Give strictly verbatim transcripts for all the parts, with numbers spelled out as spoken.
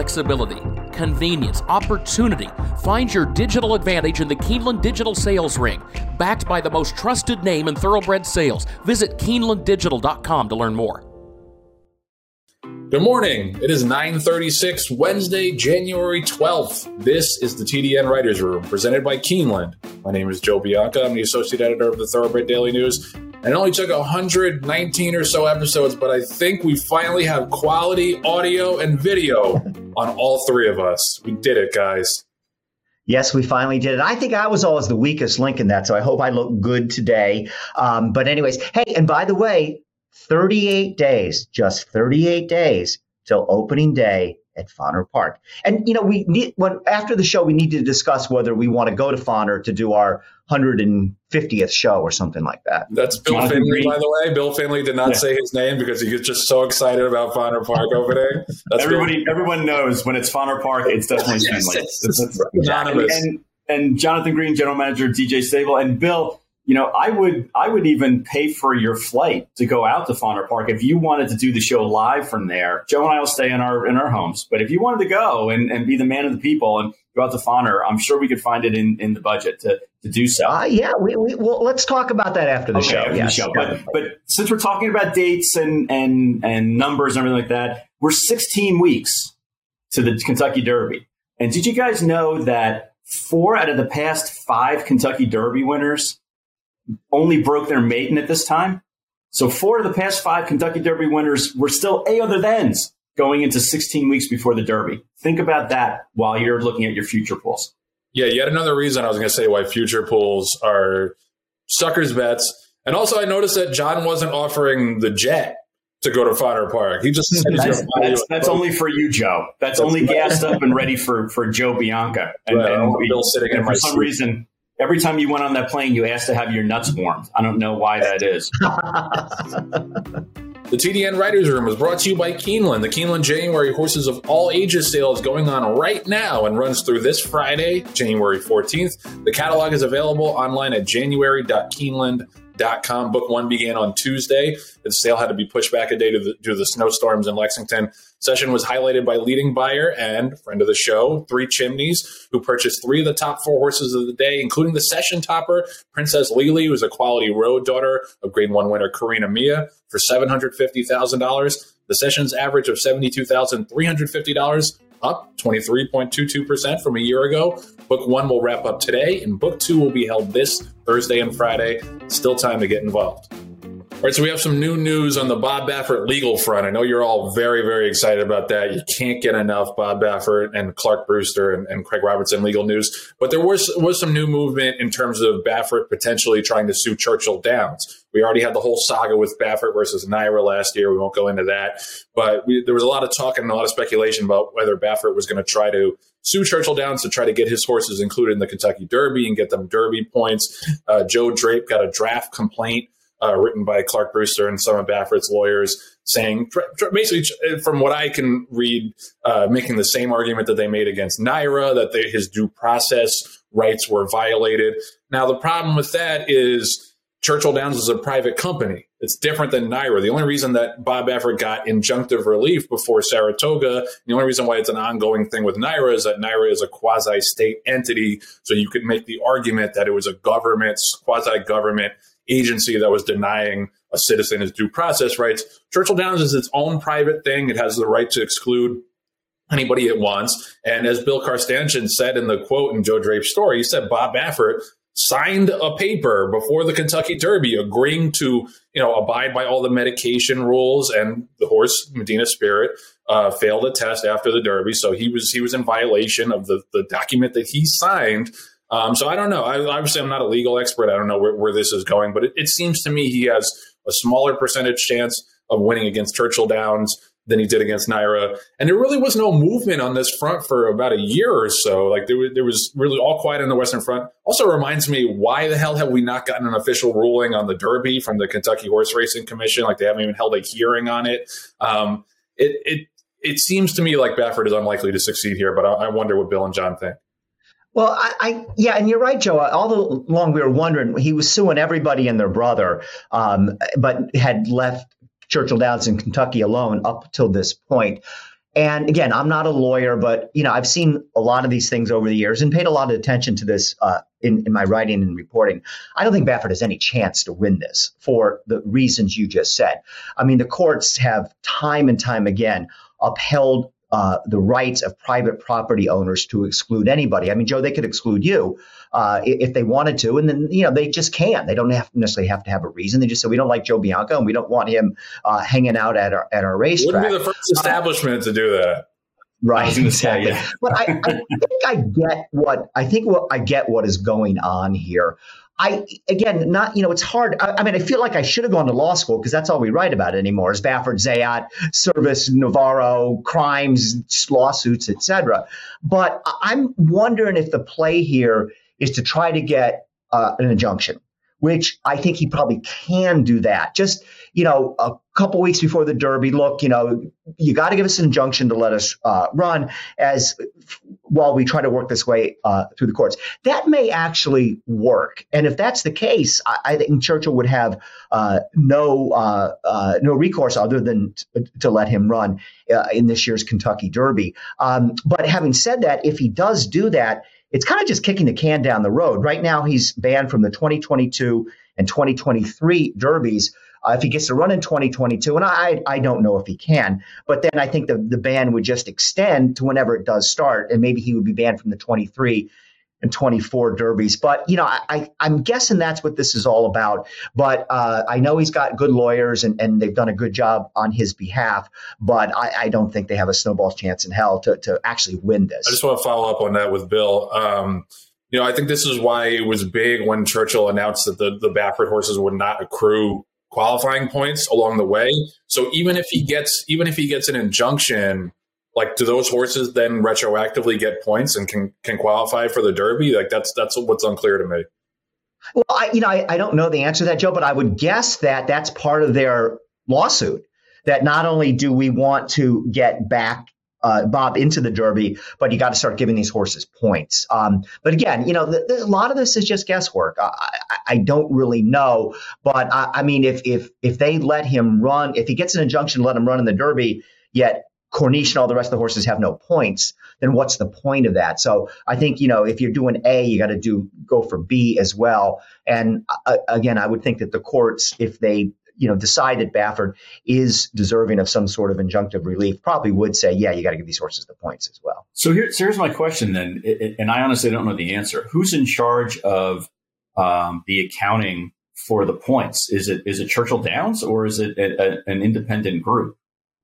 Flexibility, convenience, opportunity. Find your digital advantage in the Keeneland Digital Sales Ring. Backed by the most trusted name in thoroughbred sales. Visit Keeneland Digital dot com to learn more. Good morning. It is nine thirty-six, Wednesday, January twelfth. This is the T D N Writers Room, presented by Keeneland. My name is Joe Bianca. I'm the associate editor of the Thoroughbred Daily News. And it only took one hundred nineteen or so episodes, but I think we finally have quality audio and video on all three of us. We did it, guys. Yes, we finally did it. I think I was always the weakest link in that, so I hope I look good today. Um, but anyways, hey, and by the way, thirty-eight days, just thirty-eight days till opening day at Fauner Park. And, you know, we need, when, after the show, we need to discuss whether we want to go to Fauner to do our one hundred fiftieth show or something like that. That's Bill Jonathan Finley, Green. by the way. Bill Finley did not yeah. say his name because he was just so excited about Fauner Park opening. That's Everybody, Bill. Everyone knows when it's Fauner Park, it's definitely yes, Finley. It's, it's, it's anonymous. And, and, and Jonathan Green, general manager, D J Stable, and Bill. You know, I would I would even pay for your flight to go out to Fauner Park if you wanted to do the show live from there. Joe and I will stay in our in our homes, but if you wanted to go and, and be the man of the people and go out to Fauner, I'm sure we could find it in, in the budget to, to do so. Uh, yeah, we, we well, let's talk about that after the okay, show. After yes. the show. But but since we're talking about dates and and and numbers and everything like that, we're sixteen weeks to the Kentucky Derby. And did you guys know that four out of the past five Kentucky Derby winners only broke their maiden at this time? So four of the past five Kentucky Derby winners were still A other thans going into sixteen weeks before the Derby. Think about that while you're looking at your future pools. Yeah, yet another reason I was going to say why future pools are suckers bets. And also I noticed that John wasn't offering the jet to go to Fauner Park. He just said that's, he's that's, that's only for you, Joe. That's, that's only right. gassed up and ready for, for Joe Bianca. And, right, and we, Bill sitting and in for my some seat. reason, every time you went on that plane, you asked to have your nuts warmed. I don't know why that is. The T D N Writers Room is brought to you by Keeneland. The Keeneland January Horses of All Ages sale is going on right now and runs through this Friday, January fourteenth. The catalog is available online at january dot keeneland dot com. Book one began on Tuesday. The sale had to be pushed back a day due to the, due to the snowstorms in Lexington. Session was highlighted by leading buyer and friend of the show, Three Chimneys, who purchased three of the top four horses of the day, including the session topper, Princess Lily, who is a quality road daughter of Grade One winner Karina Mia, for seven hundred fifty thousand dollars. The session's average of seventy-two thousand three hundred fifty dollars, up twenty-three point two two percent from a year ago. Book one will wrap up today, and book two will be held this Thursday and Friday. Still time to get involved. All right, so we have some new news on the Bob Baffert legal front. I know you're all very, very excited about that. You can't get enough Bob Baffert and Clark Brewster and, and Craig Robertson legal news. But there was was some new movement in terms of Baffert potentially trying to sue Churchill Downs. We already had the whole saga with Baffert versus Naira last year. We won't go into that. But we, there was a lot of talk and a lot of speculation about whether Baffert was going to try to sue Churchill Downs to try to get his horses included in the Kentucky Derby and get them Derby points. Uh, Joe Drape got a draft complaint Uh, written by Clark Brewster and some of Baffert's lawyers saying, basically, from what I can read, uh, making the same argument that they made against Naira, that they, his due process rights were violated. Now, the problem with that is Churchill Downs is a private company. It's different than Naira. The only reason that Bob Baffert got injunctive relief before Saratoga, the only reason why it's an ongoing thing with Naira is that Naira is a quasi-state entity, so you could make the argument that it was a government, quasi-government agency that was denying a citizen his due process rights. Churchill Downs is its own private thing. It has the right to exclude anybody it wants. And as Bill Karstantian said in the quote in Joe Drape's story, he said Bob Baffert signed a paper before the Kentucky Derby agreeing to, you know, abide by all the medication rules, and the horse Medina Spirit uh, failed a test after the Derby. So he was he was in violation of the, the document that he signed. Um, so I don't know. I, obviously, I'm not a legal expert. I don't know where, where this is going, but it, it seems to me he has a smaller percentage chance of winning against Churchill Downs than he did against Naira. And there really was no movement on this front for about a year or so. Like there was, there was really all quiet on the Western Front. Also reminds me, why the hell have we not gotten an official ruling on the Derby from the Kentucky Horse Racing Commission? Like they haven't even held a hearing on it. Um, it, it, it seems to me like Baffert is unlikely to succeed here, but I, I wonder what Bill and John think. Well, I, I yeah, and you're right, Joe. All along we were wondering, he was suing everybody and their brother, um, but had left Churchill Downs in Kentucky alone up till this point. And again, I'm not a lawyer, but you know, I've seen a lot of these things over the years and paid a lot of attention to this uh, in, in my writing and reporting. I don't think Baffert has any chance to win this for the reasons you just said. I mean, the courts have time and time again upheld uh, the rights of private property owners to exclude anybody. I mean, Joe, they could exclude you uh, if they wanted to, and then, you know, they just can't. They don't have necessarily have to have a reason. They just say, we don't like Joe Bianco and we don't want him uh, hanging out at our, at our racetrack. Wouldn't be the first establishment uh, to do that. Right, exactly. Say, yeah. But I, I think I get what I think what I get what is going on here. I again, not you know, it's hard. I, I mean, I feel like I should have gone to law school because that's all we write about anymore: is Baffert, Zayat, Service, Navarro, crimes, lawsuits, et cetera. But I'm wondering if the play here is to try to get uh, an injunction, which I think he probably can do that. Just, you know, a couple weeks before the Derby, look, you know, you got to give us an injunction to let us uh, run as while we try to work this way uh, through the courts. That may actually work. And if that's the case, I, I think Churchill would have uh, no uh, uh, no recourse other than t- to let him run uh, in this year's Kentucky Derby. Um, but having said that, if he does do that, it's kind of just kicking the can down the road. Right now, he's banned from the twenty twenty-two and twenty twenty-three Derbies. Uh, if he gets to run in twenty twenty-two, and I I don't know if he can, but then I think the, the ban would just extend to whenever it does start, and maybe he would be banned from the twenty-three and twenty-four Derbies. But, you know, I, I, I'm guessing that's what this is all about. But uh, I know he's got good lawyers, and, and they've done a good job on his behalf, but I, I don't think they have a snowball's chance in hell to, to actually win this. I just want to follow up on that with Bill. Um, you know, I think this is why it was big when Churchill announced that the, the Baffert horses would not accrue qualifying points along the way. So even if he gets even if he gets an injunction, like, do those horses then retroactively get points and can can qualify for the Derby? Like, that's that's what's unclear to me. Well, I, you know, I, I don't know the answer to that, Joe, but I would guess that that's part of their lawsuit. That not only do we want to get back Uh, Bob into the Derby, but you got to start giving these horses points. Um, but again, you know, the, the, a lot of this is just guesswork. I, I, I don't really know, but I, I mean, if if if they let him run, if he gets an injunction to let him run in the Derby, yet Corniche and all the rest of the horses have no points, then what's the point of that? So I think, you know, if you're doing A, you got to do go for B as well. And uh, again, I would think that the courts, if they you know, decide that Baffert is deserving of some sort of injunctive relief, probably would say, yeah, you got to give these horses the points as well. So, here, so here's my question then, it, it, and I honestly don't know the answer. Who's in charge of um, the accounting for the points? Is it is it Churchill Downs or is it a, a, an independent group?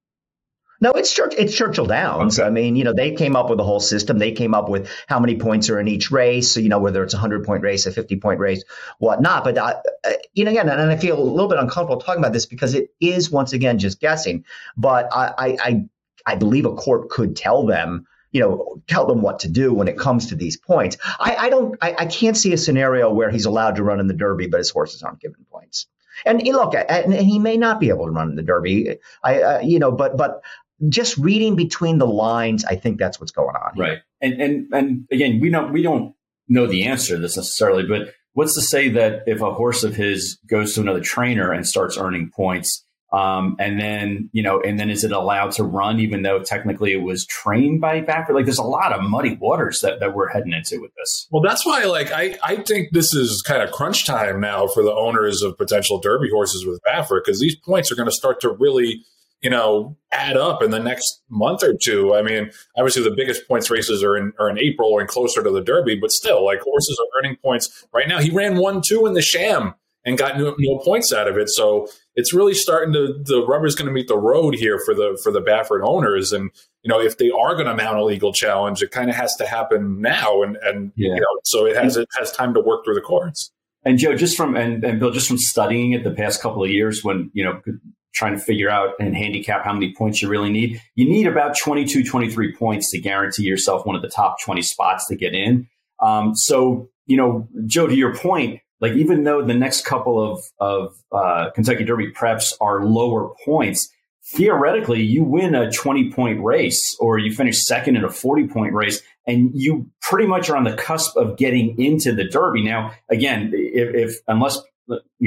No, it's Church, it's Churchill Downs. Okay. I mean, you know, they came up with a whole system. They came up with how many points are in each race. So, you know, whether it's a hundred point race, a fifty point race, whatnot. But, uh, you know, again, and I feel a little bit uncomfortable talking about this because it is, once again, just guessing. But I, I, I believe a court could tell them, you know, tell them what to do when it comes to these points. I, I don't, I, I can't see a scenario where he's allowed to run in the Derby, but his horses aren't given points. And look, and, and he may not be able to run in the Derby. I, uh, you know, but, but. Just reading between the lines, I think that's what's going on here. Right. And and and again, we don't we don't know the answer to this necessarily, but what's to say that if a horse of his goes to another trainer and starts earning points, um, and then, you know, and then is it allowed to run even though technically it was trained by Baffert? Like, there's a lot of muddy waters that, that we're heading into with this. Well, that's why, like, I, I think this is kind of crunch time now for the owners of potential Derby horses with Baffert, because these points are going to start to really, you know, add up in the next month or two. I mean, obviously the biggest points races are in are in April or in closer to the Derby, but still, like, horses are earning points right now. He ran one two in the Sham and got no, no points out of it. So it's really starting to, the rubber's going to meet the road here for the for the Baffert owners. And, you know, if they are going to mount a legal challenge, it kind of has to happen now. And and yeah. you know, so it has it has time to work through the courts. And Joe, just from and, and Bill, just from studying it the past couple of years, when, you know, trying to figure out and handicap how many points you really need, you need about twenty-two, twenty-three points to guarantee yourself one of the top twenty spots to get in. Um, so, you know, Joe, to your point, like, even though the next couple of, of uh, Kentucky Derby preps are lower points, theoretically, you win a twenty point race or you finish second in a forty point race, and you pretty much are on the cusp of getting into the Derby. Now, again, if, if unless, you know,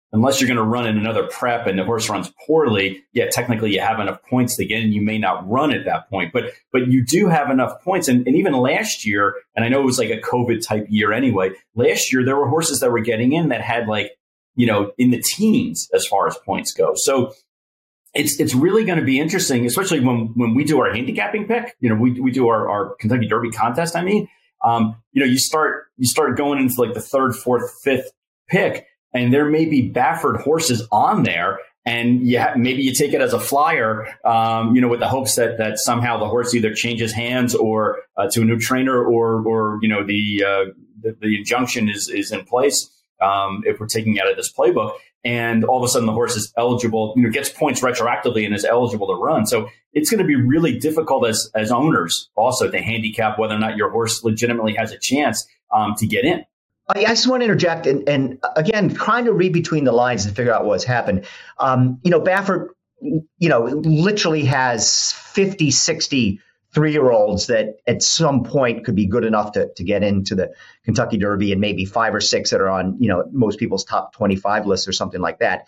unless you're going to run in another prep and the horse runs poorly, yeah, technically you have enough points to get in. You may not run at that point, but but you do have enough points. And, and even last year, and I know it was like a COVID type year anyway, last year there were horses that were getting in that had like, you know, in the teens as far as points go. So it's it's really going to be interesting, especially when, when we do our handicapping pick. You know, we we do our, our Kentucky Derby contest. I mean, um, you know, you start you start going into like the third, fourth, fifth pick, and there may be Baffert horses on there, and yeah, maybe you take it as a flyer, um, you know, with the hopes that that somehow the horse either changes hands or uh, to a new trainer, or or you know the uh, the, the injunction is is in place um, if we're taking it out of this playbook. And all of a sudden the horse is eligible, you know, gets points retroactively and is eligible to run. So it's going to be really difficult as as owners also to handicap whether or not your horse legitimately has a chance um, to get in. I just want to interject and, and again, trying to read between the lines and figure out what's happened. Um, you know, Baffert, you know, literally has fifty, sixty three-year-olds that at some point could be good enough to, to get into the Kentucky Derby, and maybe five or six that are on, you know, most people's top twenty-five lists or something like that.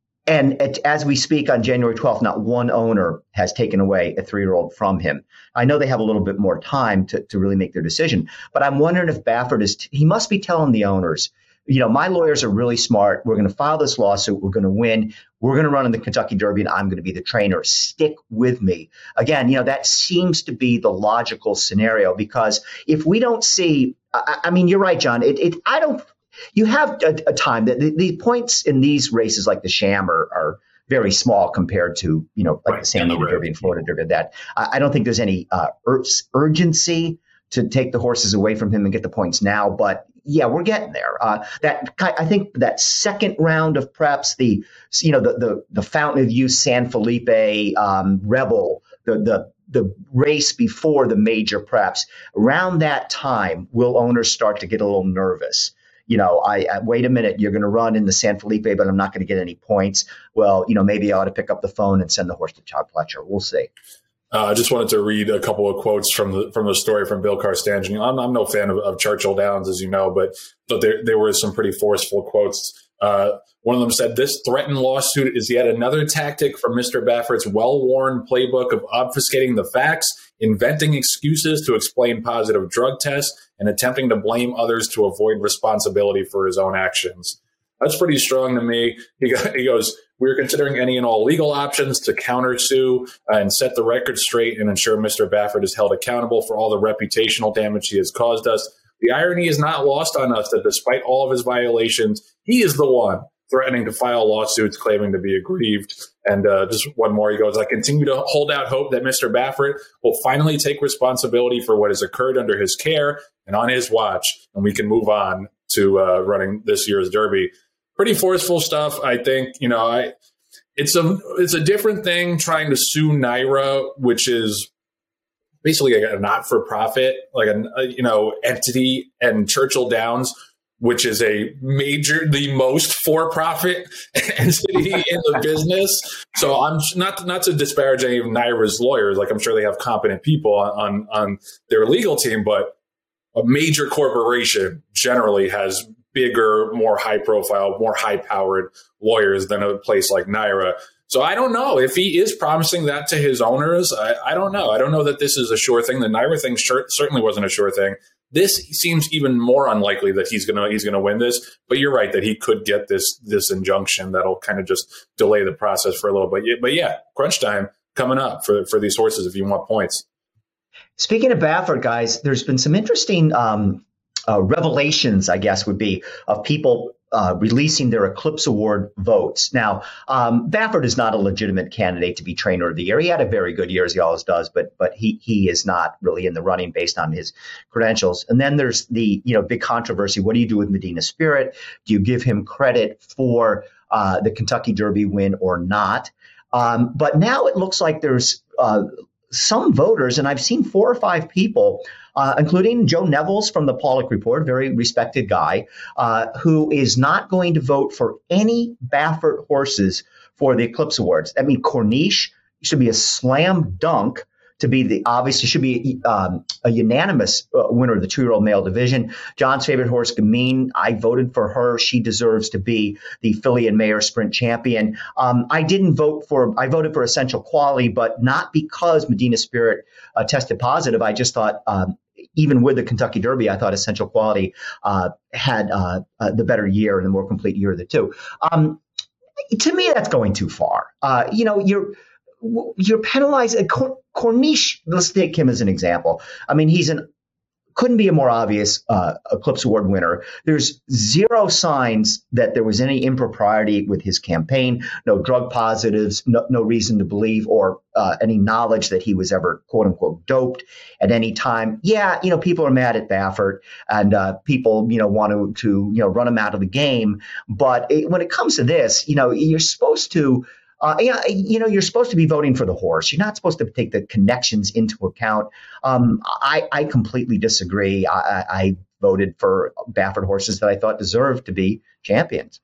And at, as we speak on January twelfth, not one owner has taken away a three-year-old from him. I know they have a little bit more time to, to really make their decision, but I'm wondering if Baffert is, t- he must be telling the owners, you know, my lawyers are really smart. We're going to file this lawsuit. We're going to win. We're going to run in the Kentucky Derby, and I'm going to be the trainer. Stick with me. Again, you know, that seems to be the logical scenario, because if we don't see, I, I mean, you're right, John. It, it I don't, you have a, a time that the, the points in these races like the Sham are, are very small compared to, you know, like right, the San Diego Derby and Florida Derby. That I, I don't think there's any uh, ur- urgency to take the horses away from him and get the points now. But yeah, we're getting there. Uh, that I think that second round of preps, the you know the the, the Fountain of Youth, San Felipe, um, Rebel, the the the race before the major preps, around that time, will owners start to get a little nervous? You know, I, I wait a minute, you're going to run in the San Felipe, but I'm not going to get any points. Well, you know, maybe I ought to pick up the phone and send the horse to Todd Pletcher. We'll see. Uh, I just wanted to read a couple of quotes from the from the story from Bill Carstangen. I'm, I'm no fan of, of Churchill Downs, as you know, but but there there were some pretty forceful quotes. Uh, one of them said, "This threatened lawsuit is yet another tactic from Mister Baffert's well-worn playbook of obfuscating the facts, inventing excuses to explain positive drug tests, and attempting to blame others to avoid responsibility for his own actions." That's pretty strong to me. He, got, he goes, "We're considering any and all legal options to countersue uh, and set the record straight and ensure Mister Baffert is held accountable for all the reputational damage he has caused us. The irony is not lost on us that despite all of his violations, he is the one threatening to file lawsuits claiming to be aggrieved." And uh, just one more, he goes, "I continue to hold out hope that Mister Baffert will finally take responsibility for what has occurred under his care and on his watch, and we can move on to uh, running this year's Derby." Pretty forceful stuff, I think. You know, I it's a it's a different thing trying to sue NYRA, which is basically a, a not-for-profit, like a, a you know entity, and Churchill Downs, which is a major, the most for-profit entity in the business. So I'm not not to disparage any of NYRA's lawyers. Like, I'm sure they have competent people on on, on their legal team, but a major corporation generally has bigger, more high-profile, more high-powered lawyers than a place like NYRA. So I don't know if he is promising that to his owners. I, I don't know. I don't know that this is a sure thing. The NYRA thing sure, certainly wasn't a sure thing. This seems even more unlikely that he's gonna he's gonna win this. But you're right that he could get this this injunction that'll kind of just delay the process for a little bit. But yeah, crunch time coming up for for these horses if you want points. Speaking of Baffert, guys, there's been some interesting um, uh, revelations, I guess, would be, of people uh, releasing their Eclipse Award votes. Now, um, Baffert is not a legitimate candidate to be Trainer of the Year. He had a very good year, as he always does, but but he he is not really in the running based on his credentials. And then there's the you know big controversy. What do you do with Medina Spirit? Do you give him credit for uh, the Kentucky Derby win or not? Um, but now it looks like there's uh, some voters, and I've seen four or five people, uh, including Joe Nevels from the Pollock Report, very respected guy, uh, who is not going to vote for any Baffert horses for the Eclipse Awards. I mean, Corniche should be a slam dunk to be the obviously should be um, a unanimous uh, winner of the two-year-old male division. John's favorite horse, Gamine, I voted for her. She deserves to be the filly and mare sprint champion. Um, I didn't vote for, I voted for Essential Quality, but not because Medina Spirit uh, tested positive. I just thought, um, even with the Kentucky Derby, I thought Essential Quality uh, had uh, uh, the better year and the more complete year of the two. Um, to me, that's going too far. Uh, you know, you're you're penalizing Cor- Corniche. Let's take him as an example. I mean, he's an couldn't be a more obvious uh, Eclipse Award winner. There's zero signs that there was any impropriety with his campaign, no drug positives, no, no reason to believe or uh, any knowledge that he was ever, quote unquote, doped at any time. Yeah, you know, people are mad at Baffert and uh, people, you know, want to, to, you know, run him out of the game. But it, when it comes to this, you know, you're supposed to Uh, yeah, you know, you're supposed to be voting for the horse. You're not supposed to take the connections into account. Um, I, I completely disagree. I, I voted for Baffert horses that I thought deserved to be champions.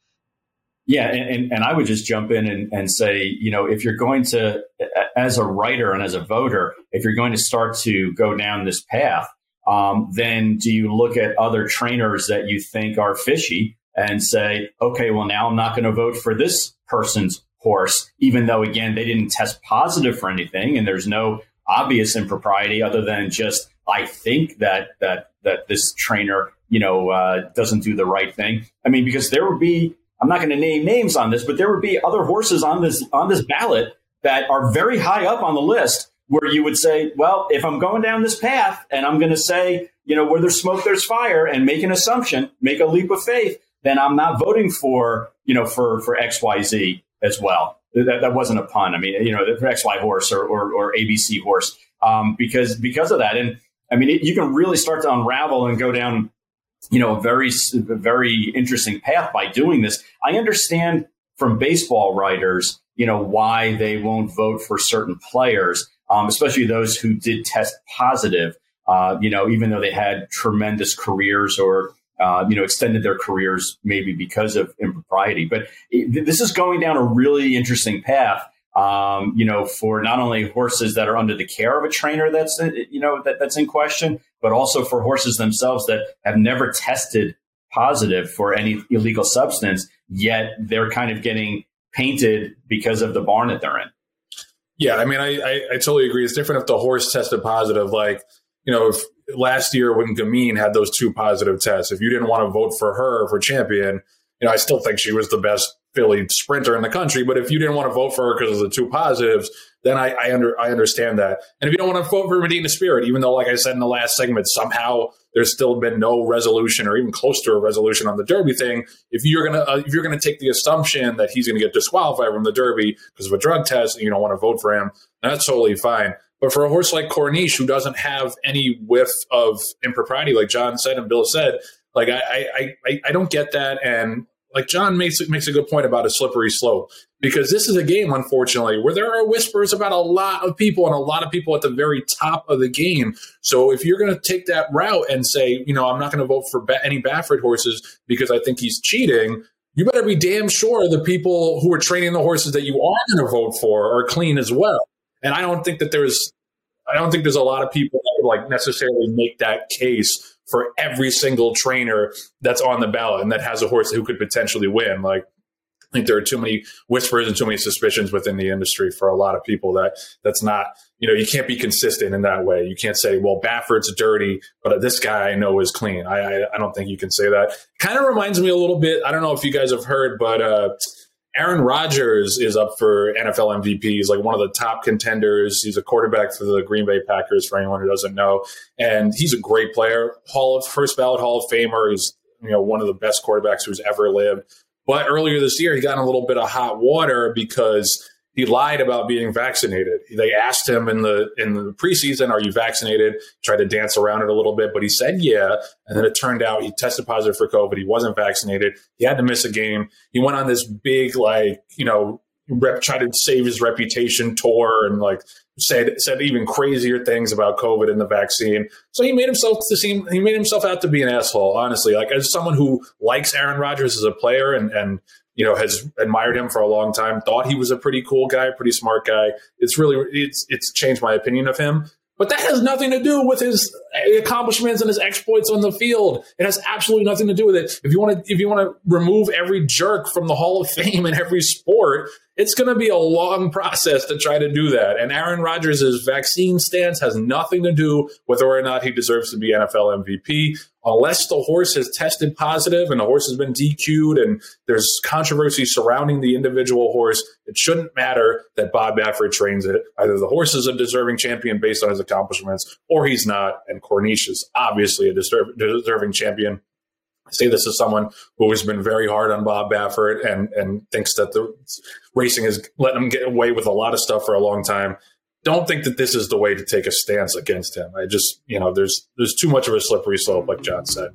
Yeah, and, and I would just jump in and, and say, you know, if you're going to, as a writer and as a voter, if you're going to start to go down this path, um, then do you look at other trainers that you think are fishy and say, okay, well, now I'm not going to vote for this person's horse, even though, again, they didn't test positive for anything and there's no obvious impropriety other than just, I think that that that this trainer, you know, uh, doesn't do the right thing. I mean, because there would be, I'm not going to name names on this, but there would be other horses on this on this ballot that are very high up on the list where you would say, well, if I'm going down this path and I'm going to say, you know, where there's smoke, there's fire and make an assumption, make a leap of faith, then I'm not voting for, you know, for, for X Y Z as well. That, that wasn't a pun. I mean, you know, the X Y horse or, or, or A B C horse, um, because, because of that. And I mean, it, you can really start to unravel and go down, you know, a very, very interesting path by doing this. I understand from baseball writers, you know, why they won't vote for certain players, um, especially those who did test positive, uh, you know, even though they had tremendous careers or, Uh, you know, extended their careers maybe because of impropriety. But it, this is going down a really interesting path, um, you know, for not only horses that are under the care of a trainer that's, you know, that, that's in question, but also for horses themselves that have never tested positive for any illegal substance, yet they're kind of getting painted because of the barn that they're in. Yeah, I mean, I, I, I totally agree. It's different if the horse tested positive, like, you know, if last year when Gamine had those two positive tests, if you didn't want to vote for her for champion, you know, I still think she was the best filly sprinter in the country. But if you didn't want to vote for her because of the two positives, then I, I under I understand that. And if you don't want to vote for Medina Spirit, even though, like I said in the last segment, somehow there's still been no resolution or even close to a resolution on the Derby thing, if you're gonna uh, if you're gonna take the assumption that he's gonna get disqualified from the Derby because of a drug test and you don't want to vote for him, that's totally fine. But for a horse like Corniche, who doesn't have any whiff of impropriety, like John said and Bill said, like I, I, I, I don't get that. And like John makes makes a good point about a slippery slope, because this is a game, unfortunately, where there are whispers about a lot of people and a lot of people at the very top of the game. So if you're going to take that route and say, you know, I'm not going to vote for ba- any Baffert horses because I think he's cheating, you better be damn sure the people who are training the horses that you are going to vote for are clean as well. And I don't think that there's, I don't think there's a lot of people that would like necessarily make that case for every single trainer that's on the ballot and that has a horse who could potentially win. Like, I think there are too many whispers and too many suspicions within the industry for a lot of people that that's not, you know, you can't be consistent in that way. You can't say, well, Baffert's dirty, but this guy I know is clean. I, I, I don't think you can say that. Kind of reminds me a little bit. I don't know if you guys have heard, but, uh, Aaron Rodgers is up for N F L M V P. He's like one of the top contenders. He's a quarterback for the Green Bay Packers, for anyone who doesn't know. And he's a great player. Hall of first ballot Hall of Famer. He's, you know, one of the best quarterbacks who's ever lived. But earlier this year, he got in a little bit of hot water because he lied about being vaccinated. They asked him in the in the preseason, "Are you vaccinated?" Tried to dance around it a little bit, but he said yeah. And then it turned out he tested positive for COVID. He wasn't vaccinated. He had to miss a game. He went on this big, like, you know, rep, tried to save his reputation tour and like said said even crazier things about COVID and the vaccine. So he made himself to seem he made himself out to be an asshole. Honestly, like as someone who likes Aaron Rodgers as a player and and you know has admired him for a long time, thought he was a pretty cool guy, pretty smart guy. It's really it's it's changed my opinion of him. But that has nothing to do with his accomplishments and his exploits on the field. It has absolutely nothing to do with it. If you want to, if you want to remove every jerk from the Hall of Fame in every sport, it's going to be a long process to try to do that. And Aaron Rodgers' vaccine stance has nothing to do with whether or not he deserves to be N F L M V P. Unless the horse has tested positive and the horse has been D Q'd and there's controversy surrounding the individual horse, it shouldn't matter that Bob Baffert trains it. Either the horse is a deserving champion based on his accomplishments or he's not. And Corniche is obviously a deserve, deserving champion. I say this as someone who has been very hard on Bob Baffert and, and thinks that the racing has let him get away with a lot of stuff for a long time. Don't think that this is the way to take a stance against him. I just, you know, there's there's too much of a slippery slope, like John said.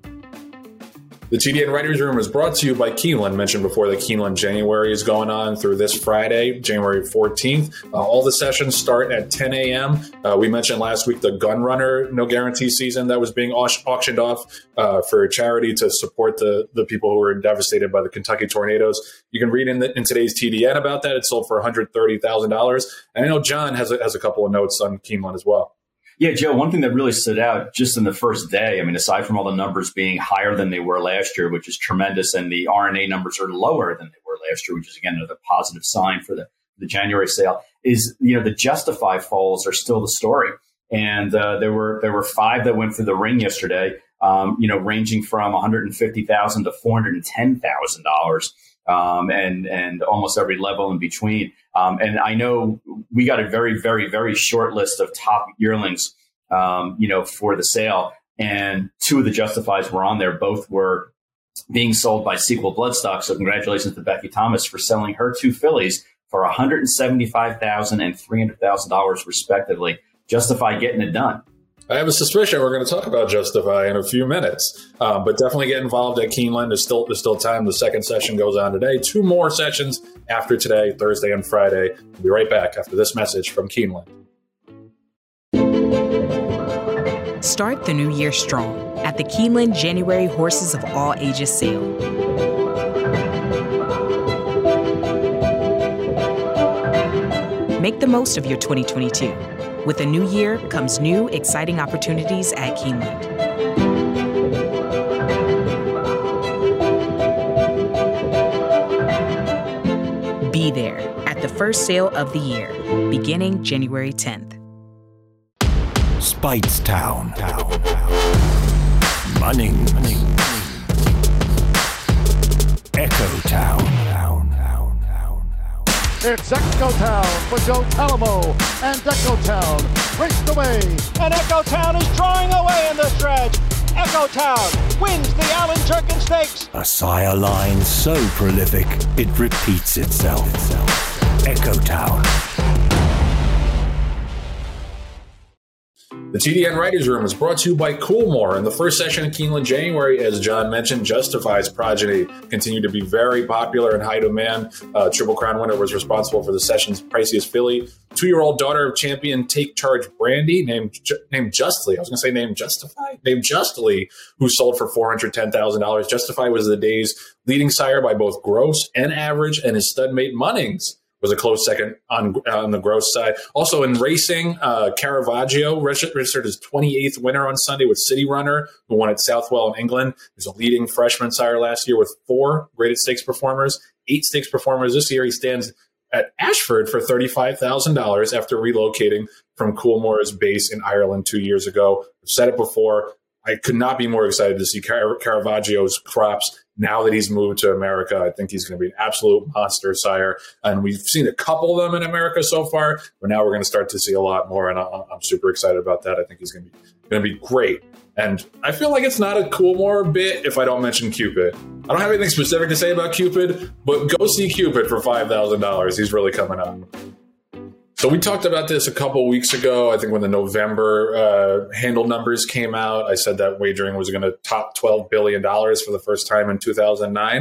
The T D N Writers Room is brought to you by Keeneland. Mentioned before that Keeneland January is going on through this Friday, January fourteenth. Uh, all the sessions start at ten a.m. Uh, we mentioned last week the Gun Runner No Guarantee season that was being au- auctioned off uh, for charity to support the, the people who were devastated by the Kentucky tornadoes. You can read in, the, in today's T D N about that. It sold for one hundred thirty thousand dollars. And I know John has a, has a couple of notes on Keeneland as well. Yeah, Joe, one thing that really stood out just in the first day, I mean, aside from all the numbers being higher than they were last year, which is tremendous, and the R N A numbers are lower than they were last year, which is, again, another positive sign for the, the January sale, is, you know, the Justify foals are still the story. And uh, there were there were five that went through the ring yesterday, um, you know, ranging from one hundred fifty thousand dollars to four hundred ten thousand dollars. Um, and and almost every level in between. Um, and I know we got a very, very, very short list of top yearlings, um, you know, for the sale. And two of the Justifies were on there. Both were being sold by Sequel Bloodstock. So congratulations to Becky Thomas for selling her two fillies for one hundred seventy-five thousand dollars and three hundred thousand dollars respectively. Justify getting it done. I have a suspicion we're going to talk about Justify in a few minutes, um, but definitely get involved at Keeneland. There's still, there's still time. The second session goes on today. Two more sessions after today, Thursday and Friday. We'll be right back after this message from Keeneland. Start the new year strong at the Keeneland January Horses of All Ages sale. Make the most of your twenty twenty-two. With a new year comes new, exciting opportunities at Keeneland. Be there at the first sale of the year, beginning January tenth. Speightstown. Munning. Echo Town. It's Echo Town for Joe Talamo, and Echo Town raced away. And Echo Town is drawing away in the stretch. Echo Town wins the Allen Jerkin Stakes. A sire line so prolific, it repeats itself. Echo Town. The T D N Writers Room is brought to you by Coolmore. In the first session of Keeneland January, as John mentioned, Justify's progeny continued to be very popular and high demand. Uh, Triple Crown winner was responsible for the session's priciest filly. Two-year-old daughter of champion Take Charge Brandy, named named Justly. I was going to say named Justify? Named Justly, who sold for four hundred ten thousand dollars. Justify was the day's leading sire by both gross and average, and his studmate Munnings was a close second on on the gross side. Also in racing, uh, Caravaggio registered his twenty-eighth winner on Sunday with City Runner, who won at Southwell in England. He was a leading freshman sire last year with four graded stakes performers, eight stakes performers this year. He stands at Ashford for thirty-five thousand dollars after relocating from Coolmore's base in Ireland two years ago. I've said it before. I could not be more excited to see Car- Caravaggio's crops now that he's moved to America. I think he's going to be an absolute monster sire. And we've seen a couple of them in America so far, but now we're going to start to see a lot more. And I'm super excited about that. I think he's going to be going to be great. And I feel like it's not a Coolmore bit if I don't mention Cupid. I don't have anything specific to say about Cupid, but go see Cupid for five thousand dollars. He's really coming up. So we talked about this a couple weeks ago. I think when the November uh, handle numbers came out, I said that wagering was going to top twelve billion dollars for the first time in two thousand nine.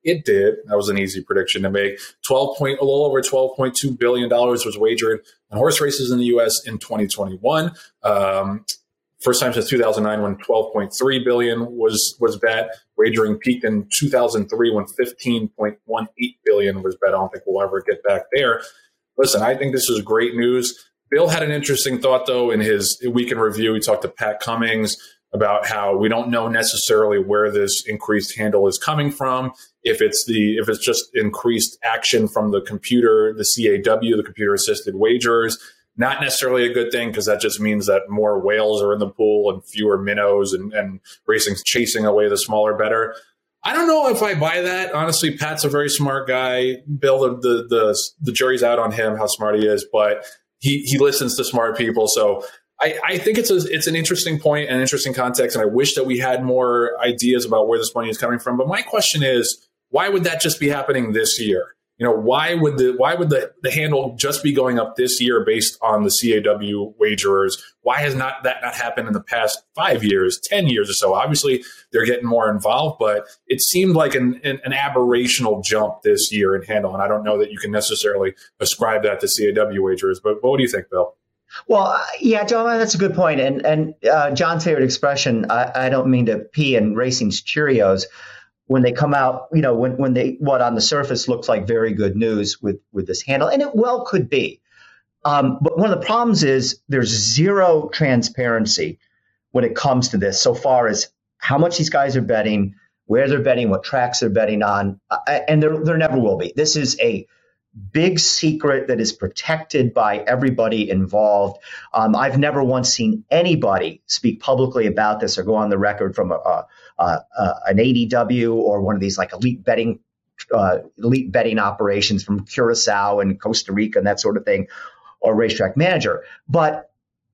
It did. That was an easy prediction to make. twelve point, a little over twelve point two billion dollars was wagered on horse races in the U S in twenty twenty-one. Um, first time since two thousand nine when twelve point three billion dollars was, was bet. Wagering peaked in two thousand three when fifteen point one eight billion dollars was bet. I don't think we'll ever get back there. Listen, I think this is great news. Bill had an interesting thought, though, in his week in review. He talked to Pat Cummings about how we don't know necessarily where this increased handle is coming from. If it's the if it's just increased action from the computer, the C A W, the computer-assisted wagers, not necessarily a good thing because that just means that more whales are in the pool and fewer minnows and, and racing's chasing away the smaller bettor. I don't know if I buy that. Honestly, Pat's a very smart guy. Bill, the the the, the jury's out on him, how smart he is, but he, he listens to smart people. So I, I think it's a, it's an interesting point and interesting context, and I wish that we had more ideas about where this money is coming from. But my question is, why would that just be happening this year? You know, why would the why would the, the handle just be going up this year based on the C A W wagerers? Why has not that not happened in the past five years, ten years or so? Obviously, they're getting more involved, but it seemed like an, an, an aberrational jump this year in handle, and I don't know that you can necessarily ascribe that to C A W wagerers. But, but what do you think, Bill? Well, yeah, John, that's a good point. And and uh, John's favorite expression, I, I don't mean to pee in racing's Cheerios, when they come out, you know, when, when they, what on the surface looks like very good news with, with this handle, and it well could be. Um, but one of the problems is there's zero transparency when it comes to this so far as how much these guys are betting, where they're betting, what tracks they're betting on, uh, and there, there never will be. This is a big secret that is protected by everybody involved. Um, I've never once seen anybody speak publicly about this or go on the record from a, a, a, a an A D W or one of these like elite betting uh, elite betting operations from Curacao and Costa Rica and that sort of thing, or Racetrack Manager. But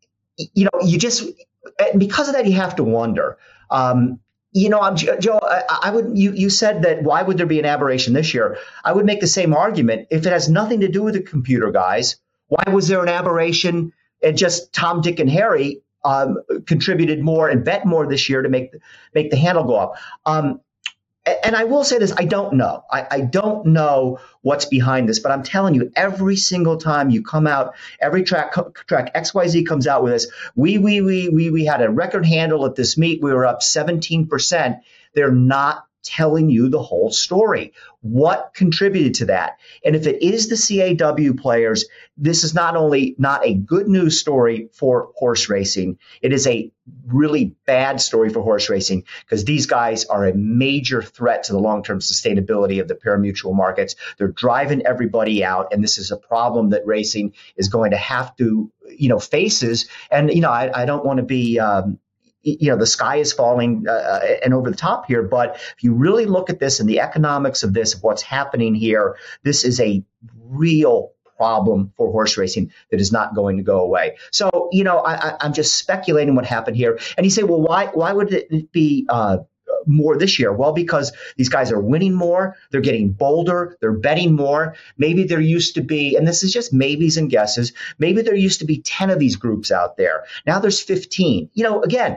you know, you just because of that, you have to wonder. Um, You know, I'm, Joe, I, I would. You, you said that why would there be an aberration this year? I would make the same argument. If it has nothing to do with the computer guys, why was there an aberration and just Tom, Dick, and Harry um, contributed more and bet more this year to make, make the handle go up? Um, and I will say this, I don't know. I, I don't know what's behind this, but I'm telling you, every single time you come out, every track track X Y Z comes out with this, we, we, we, we, we had a record handle at this meet. We were up seventeen percent. They're not telling you the whole story. What contributed to that? And if it is the C A W players, this is not only not a good news story for horse racing, it is a really bad story for horse racing because these guys are a major threat to the long-term sustainability of the pari-mutuel markets. They're driving everybody out, and this is a problem that racing is going to have to, you know, faces. And, you know, I, I don't want to be um, you know, the sky is falling uh, and over the top here. But if you really look at this and the economics of this, of what's happening here, this is a real problem for horse racing that is not going to go away. So, you know, I, I'm just speculating what happened here. And you say, well, why why would it be uh, more this year? Well, because these guys are winning more. They're getting bolder. They're betting more. Maybe there used to be, and this is just maybes and guesses, maybe there used to be ten of these groups out there. Now there's fifteen. You know, again,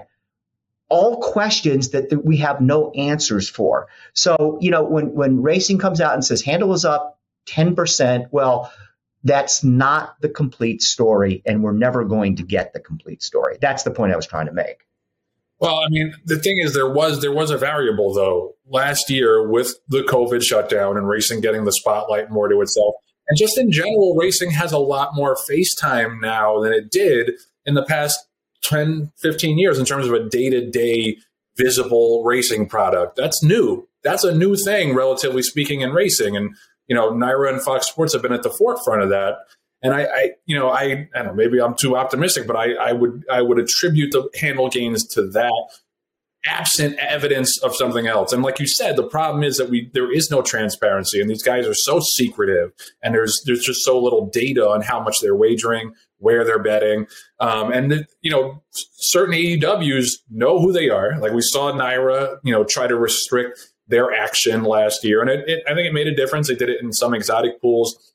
all questions that, that we have no answers for. So, you know, when, when racing comes out and says handle is up ten percent, well, that's not the complete story, and we're never going to get the complete story. That's the point I was trying to make. Well, I mean, the thing is, there was there was a variable, though, last year with the COVID shutdown and racing getting the spotlight more to itself. And just in general, racing has a lot more face time now than it did in the past ten, fifteen years in terms of a day-to-day visible racing product. That's new. That's a new thing, relatively speaking, in racing. And, you know, Naira and Fox Sports have been at the forefront of that. And I, I you know, I, I don't know, maybe I'm too optimistic, but I, I would I would attribute the handle gains to that, absent evidence of something else. And like you said, the problem is that we there is no transparency, and these guys are so secretive, and there's there's just so little data on how much they're wagering, where they're betting. Um, and, the, you know, certain A E Ws know who they are. Like we saw Naira, you know, try to restrict their action last year. And it, it, I think it made a difference. They did it in some exotic pools.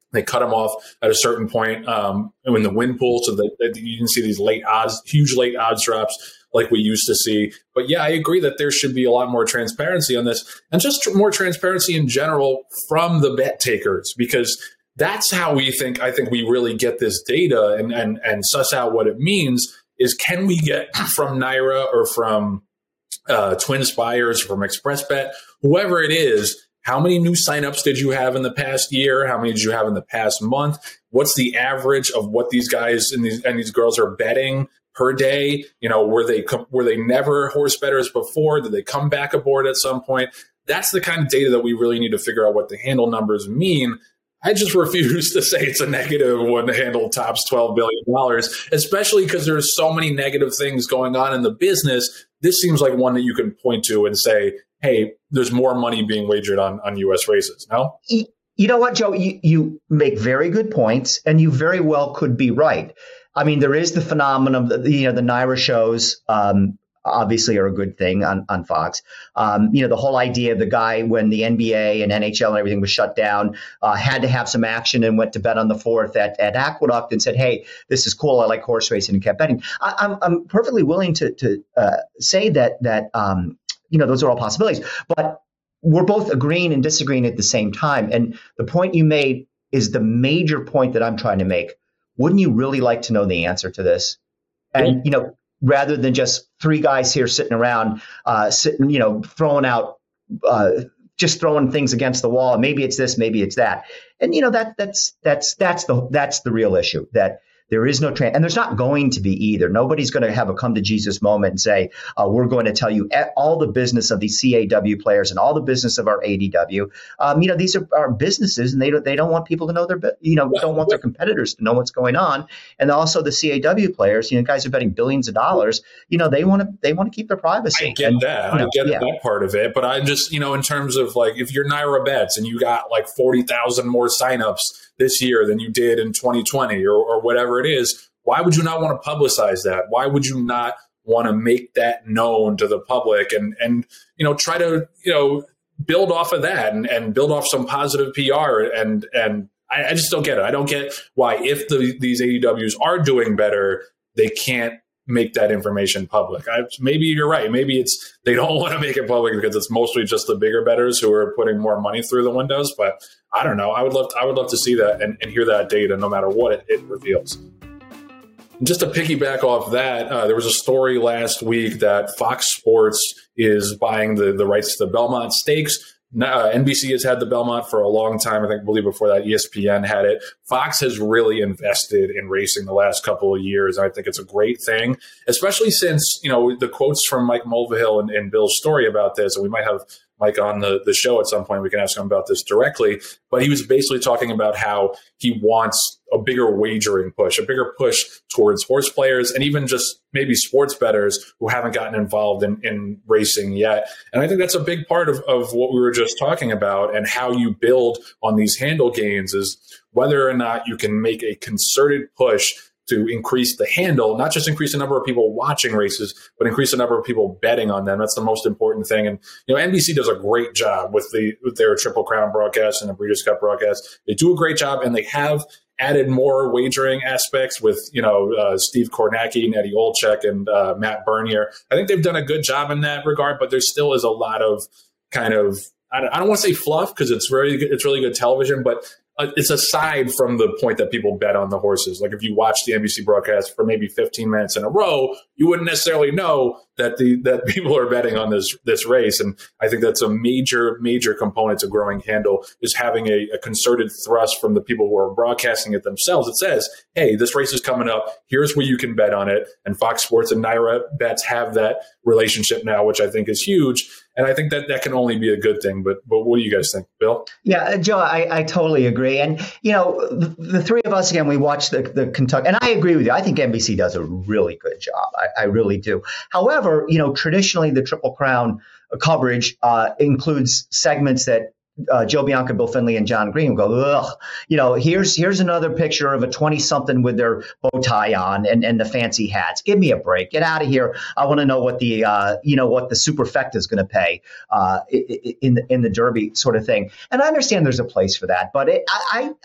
They cut them off at a certain point um, in the win pool so that, that you didn't see these late odds, huge late odds drops like we used to see. But yeah, I agree that there should be a lot more transparency on this, and just more transparency in general from the bet takers, because that's how we think, I think we really get this data and, and, and suss out what it means is, can we get from Naira or from uh, TwinSpires, from ExpressBet, whoever it is, how many new signups did you have in the past year? How many did you have in the past month? What's the average of what these guys and these and these girls are betting per day? You know, were they were they never horse bettors before? Did they come back aboard at some point? That's the kind of data that we really need to figure out what the handle numbers mean. I just refuse to say it's a negative when the handle tops twelve billion dollars, especially because there's so many negative things going on in the business. This seems like one that you can point to and say, hey, there's more money being wagered on, on U S races, no? You know what, Joe? You, you make very good points, and you very well could be right. I mean, there is the phenomenon of the, you know, the Naira shows um, obviously are a good thing on, on Fox. Um, you know, the whole idea of the guy when the N B A and N H L and everything was shut down, uh, had to have some action and went to bet on the fourth at, at Aqueduct and said, hey, this is cool. I like horse racing, and kept betting. I, I'm, I'm perfectly willing to, to uh, say that, that um, you know, those are all possibilities. But we're both agreeing and disagreeing at the same time. And the point you made is the major point that I'm trying to make. Wouldn't you really like to know the answer to this? And, you know, rather than just three guys here sitting around, uh, sitting, you know, throwing out, uh, just throwing things against the wall. Maybe it's this, maybe it's that. And, you know, that that's that's that's the that's the real issue, that there is no trans, and there's not going to be either. Nobody's going to have a come to Jesus moment and say, uh, we're going to tell you all the business of these C A W players and all the business of our A D W. Um, you know, these are, are businesses, and they don't, they don't want people to know their, you know, don't want their competitors to know what's going on. And also the C A W players, you know, guys are betting billions of dollars. You know, they want to, they want to keep their privacy. I get and, that. You know, I get yeah. that part of it. But I just, you know, in terms of like, if you're Naira Bets and you got like forty thousand more signups this year than you did in twenty twenty or, or whatever it is, why would you not want to publicize that? Why would you not want to make that known to the public and, and you know, try to, you know, build off of that and, and build off some positive P R? And and I, I just don't get it. I don't get why, if the, these A D Ws are doing better, they can't make that information public. I, maybe you're right. Maybe it's they don't want to make it public because it's mostly just the bigger bettors who are putting more money through the windows. But I don't know. I would love to, I would love to see that and, and hear that data, no matter what it, it reveals. Just to piggyback off that, uh, there was a story last week that Fox Sports is buying the, the rights to the Belmont Stakes. Uh, N B C has had the Belmont for a long time. I think, I believe before that, E S P N had it. Fox has really invested in racing the last couple of years. I think it's a great thing, especially since, you know, the quotes from Mike Mulvihill and, and Bill's story about this, and we might have Mike on the, the show at some point. We can ask him about this directly. But he was basically talking about how he wants a bigger wagering push, a bigger push towards horse players and even just maybe sports bettors who haven't gotten involved in, in racing yet. And I think that's a big part of, of what we were just talking about, and how you build on these handle gains is whether or not you can make a concerted push to increase the handle, not just increase the number of people watching races, but increase the number of people betting on them. That's the most important thing. And, you know, N B C does a great job with the with their Triple Crown broadcast and the Breeders' Cup broadcast. They do a great job, and they have added more wagering aspects with, you know, uh, Steve Kornacki and Eddie Olczyk and uh, Matt Bernier. I think they've done a good job in that regard, but there still is a lot of kind of, I don't, I don't want to say fluff, because it's very good, it's really good television, but Uh, it's aside from the point that people bet on the horses. Like if you watch the N B C broadcast for maybe fifteen minutes in a row, you wouldn't necessarily know that the that people are betting on this this race. And I think that's a major, major component to growing handle, is having a, a concerted thrust from the people who are broadcasting it themselves. It says, hey, this race is coming up. Here's where you can bet on it. And Fox Sports and Naira Bets have that relationship now, which I think is huge. And I think that that can only be a good thing. But but what do you guys think, Bill? Yeah, Joe, I, I totally agree. And, you know, the, the three of us, again, we watched the, the Kentucky, and I agree with you. I think N B C does a really good job. I, I really do. However, you know, traditionally the Triple Crown coverage uh, includes segments that Uh, Joe Bianca, Bill Finley, and John Green go, ugh, you know, here's here's another picture of a twenty-something with their bow tie on and, and the fancy hats. Give me a break. Get out of here. I want to know what the, uh, you know, what the superfecta is going to pay uh, in the in the Derby sort of thing. And I understand there's a place for that, but it, I I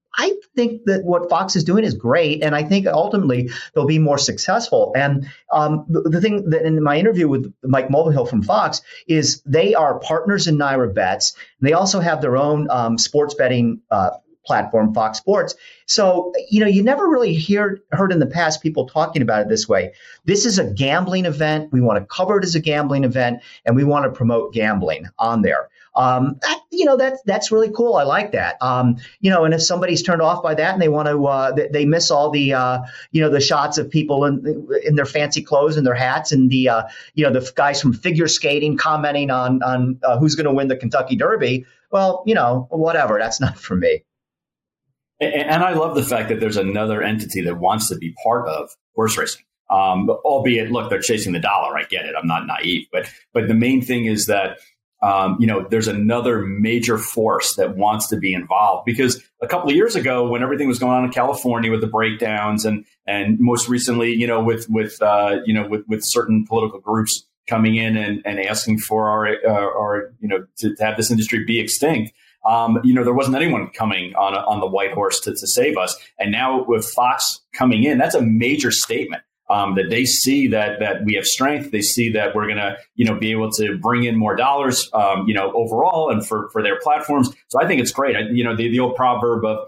I think that what Fox is doing is great, and I think ultimately they'll be more successful. And um, the, the thing that in my interview with Mike Mulvihill from Fox is they are partners in Naira Bets. They also have their own um, sports betting uh, platform, Fox Sports. So, you know, you never really hear, heard in the past people talking about it this way. This is a gambling event. We want to cover it as a gambling event, and we want to promote gambling on there. Um, that, you know, that's, that's really cool. I like that. Um, you know, and if somebody's turned off by that and they want to, uh, they, they miss all the, uh, you know, the shots of people in, in their fancy clothes and their hats and the, uh, you know, the guys from figure skating commenting on, on uh, who's going to win the Kentucky Derby. Well, you know, whatever. That's not for me. And I love the fact that there's another entity that wants to be part of horse racing. Um, albeit, look, they're chasing the dollar. I get it. I'm not naive. But but the main thing is that, um, you know, there's another major force that wants to be involved. Because a couple of years ago, when everything was going on in California with the breakdowns and and most recently, you know, with with uh, you know, with, with certain political groups coming in and, and asking for our, uh, our you know, to, to have this industry be extinct. Um, you know, there wasn't anyone coming on a, on the white horse to, to save us. And now with Fox coming in, that's a major statement um, that they see that that we have strength. They see that we're going to, you know, be able to bring in more dollars, um, you know, overall and for, for their platforms. So I think it's great. I, you know, the, the old proverb of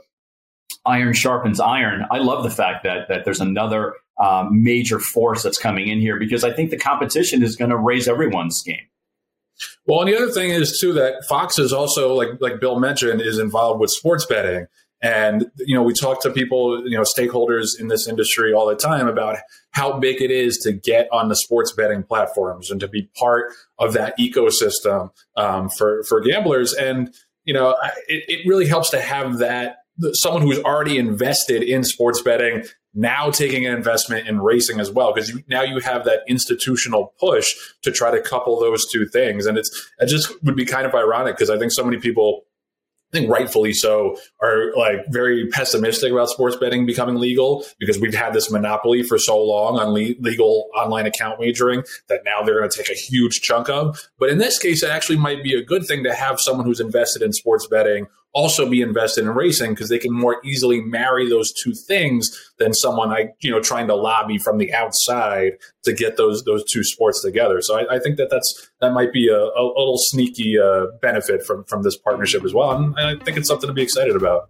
iron sharpens iron. I love the fact that that there's another um, major force that's coming in here because I think the competition is going to raise everyone's game. Well, and the other thing is, too, that Fox is also, like like Bill mentioned, is involved with sports betting. And, you know, we talk to people, you know, stakeholders in this industry all the time about how big it is to get on the sports betting platforms and to be part of that ecosystem um, for, for gamblers. And, you know, it, it really helps to have that someone who's already invested in sports betting now taking an investment in racing as well, because now you have that institutional push to try to couple those two things. And it's it just would be kind of ironic because I think so many people, I think rightfully so, are like very pessimistic about sports betting becoming legal because we've had this monopoly for so long on le- legal online account wagering that now they're going to take a huge chunk of. But in this case, it actually might be a good thing to have someone who's invested in sports betting also be invested in racing because they can more easily marry those two things than someone like, you know, trying to lobby from the outside to get those those two sports together. So I, I think that that's that might be a, a little sneaky uh, benefit from from this partnership as well. And I think it's something to be excited about.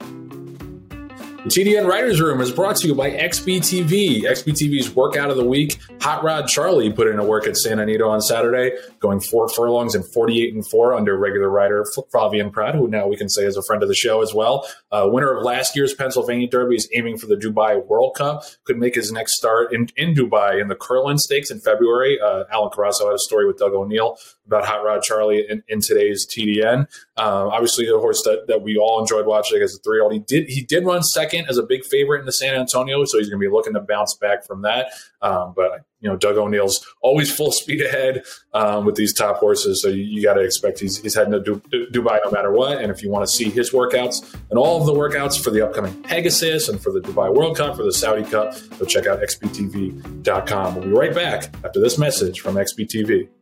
The T D N Writers Room is brought to you by X B T V. X B T V's Workout of the Week. Hot Rod Charlie put in a work at San Anito on Saturday, going four furlongs and forty-eight and four under regular rider Flavien Prat, who now we can say is a friend of the show as well. Uh, winner of last year's Pennsylvania Derby is aiming for the Dubai World Cup. Could make his next start in, in Dubai in the Curlin Stakes in February. Uh, Alan Carasso had a story with Doug O'Neill about Hot Rod Charlie in, in today's T D N. Um, obviously, a horse that, that we all enjoyed watching as a three-year-old. He did he did run second as a big favorite in the San Antonio, so he's going to be looking to bounce back from that. Um, but you know, Doug O'Neill's always full speed ahead um, with these top horses, so you, you got to expect he's he's heading to du- du- Dubai no matter what. And if you want to see his workouts and all of the workouts for the upcoming Pegasus and for the Dubai World Cup, for the Saudi Cup, go check out X B T V dot com. We'll be right back after this message from X B T V.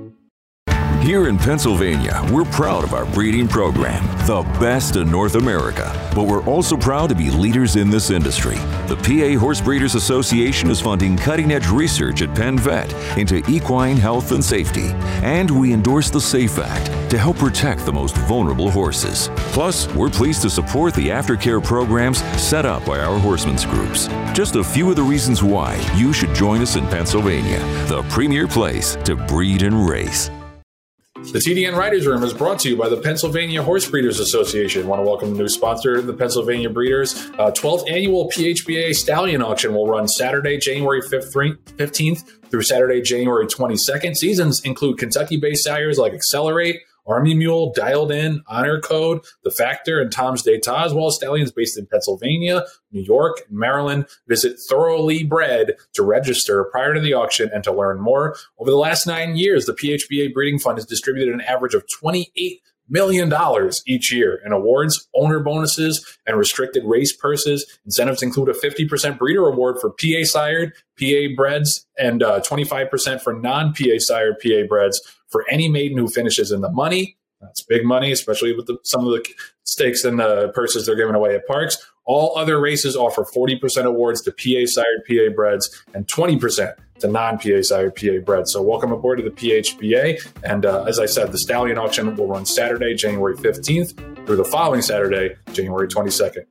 Here in Pennsylvania, we're proud of our breeding program, the best in North America. But we're also proud to be leaders in this industry. The P A Horse Breeders Association is funding cutting-edge research at Penn Vet into equine health and safety. And we endorse the SAFE Act to help protect the most vulnerable horses. Plus, we're pleased to support the aftercare programs set up by our horsemen's groups. Just a few of the reasons why you should join us in Pennsylvania, the premier place to breed and race. The T D N Writers Room is brought to you by the Pennsylvania Horse Breeders Association. I want to welcome a new sponsor, the Pennsylvania Breeders. Uh, twelfth Annual P H B A Stallion Auction will run Saturday, January fifteenth through Saturday, January twenty-second. Seasons include Kentucky-based sires like Accelerate, Army Mule, Dialed In, Honor Code, The Factor, and Tom's d'Etat, as well as stallions based in Pennsylvania, New York, and Maryland. Visit Thoroughly Bred to register prior to the auction and to learn more. Over the last nine years, the P H B A Breeding Fund has distributed an average of twenty-eight million dollars each year in awards, owner bonuses, and restricted race purses. Incentives include a fifty percent breeder award for P A sired, P A breds, and uh, twenty-five percent for non-P A sired P A breds for any maiden who finishes in the money. That's big money, especially with the, some of the stakes and the purses they're giving away at parks, All other races offer forty percent awards to P A-sired P A breds and twenty percent to non-P A-sired P A breds. So welcome aboard to the P H B A. And uh, as I said, the stallion auction will run Saturday, January fifteenth through the following Saturday, January twenty-second.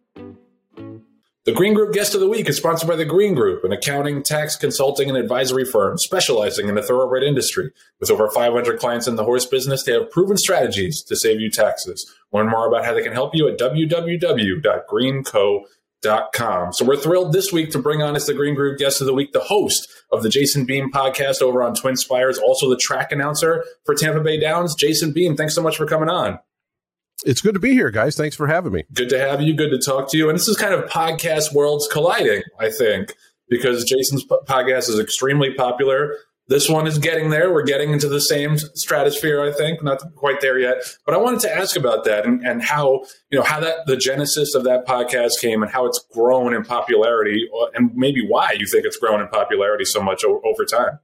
The Green Group Guest of the Week is sponsored by The Green Group, an accounting, tax, consulting, and advisory firm specializing in the thoroughbred industry. With over five hundred clients in the horse business, they have proven strategies to save you taxes. Learn more about how they can help you at w w w dot green co dot com. So we're thrilled this week to bring on as the Green Group Guest of the Week, the host of the Jason Beam podcast over on TwinSpires, also the track announcer for Tampa Bay Downs. Jason Beam, thanks so much for coming on. It's good to be here, guys. Thanks for having me. Good to have you. Good to talk to you. And this is kind of podcast worlds colliding, I think, because Jason's podcast is extremely popular. This one is getting there. We're getting into the same stratosphere, I think. Not quite there yet. But I wanted to ask about that and, and how, you know, how that the genesis of that podcast came and how it's grown in popularity and maybe why you think it's grown in popularity so much o- over time.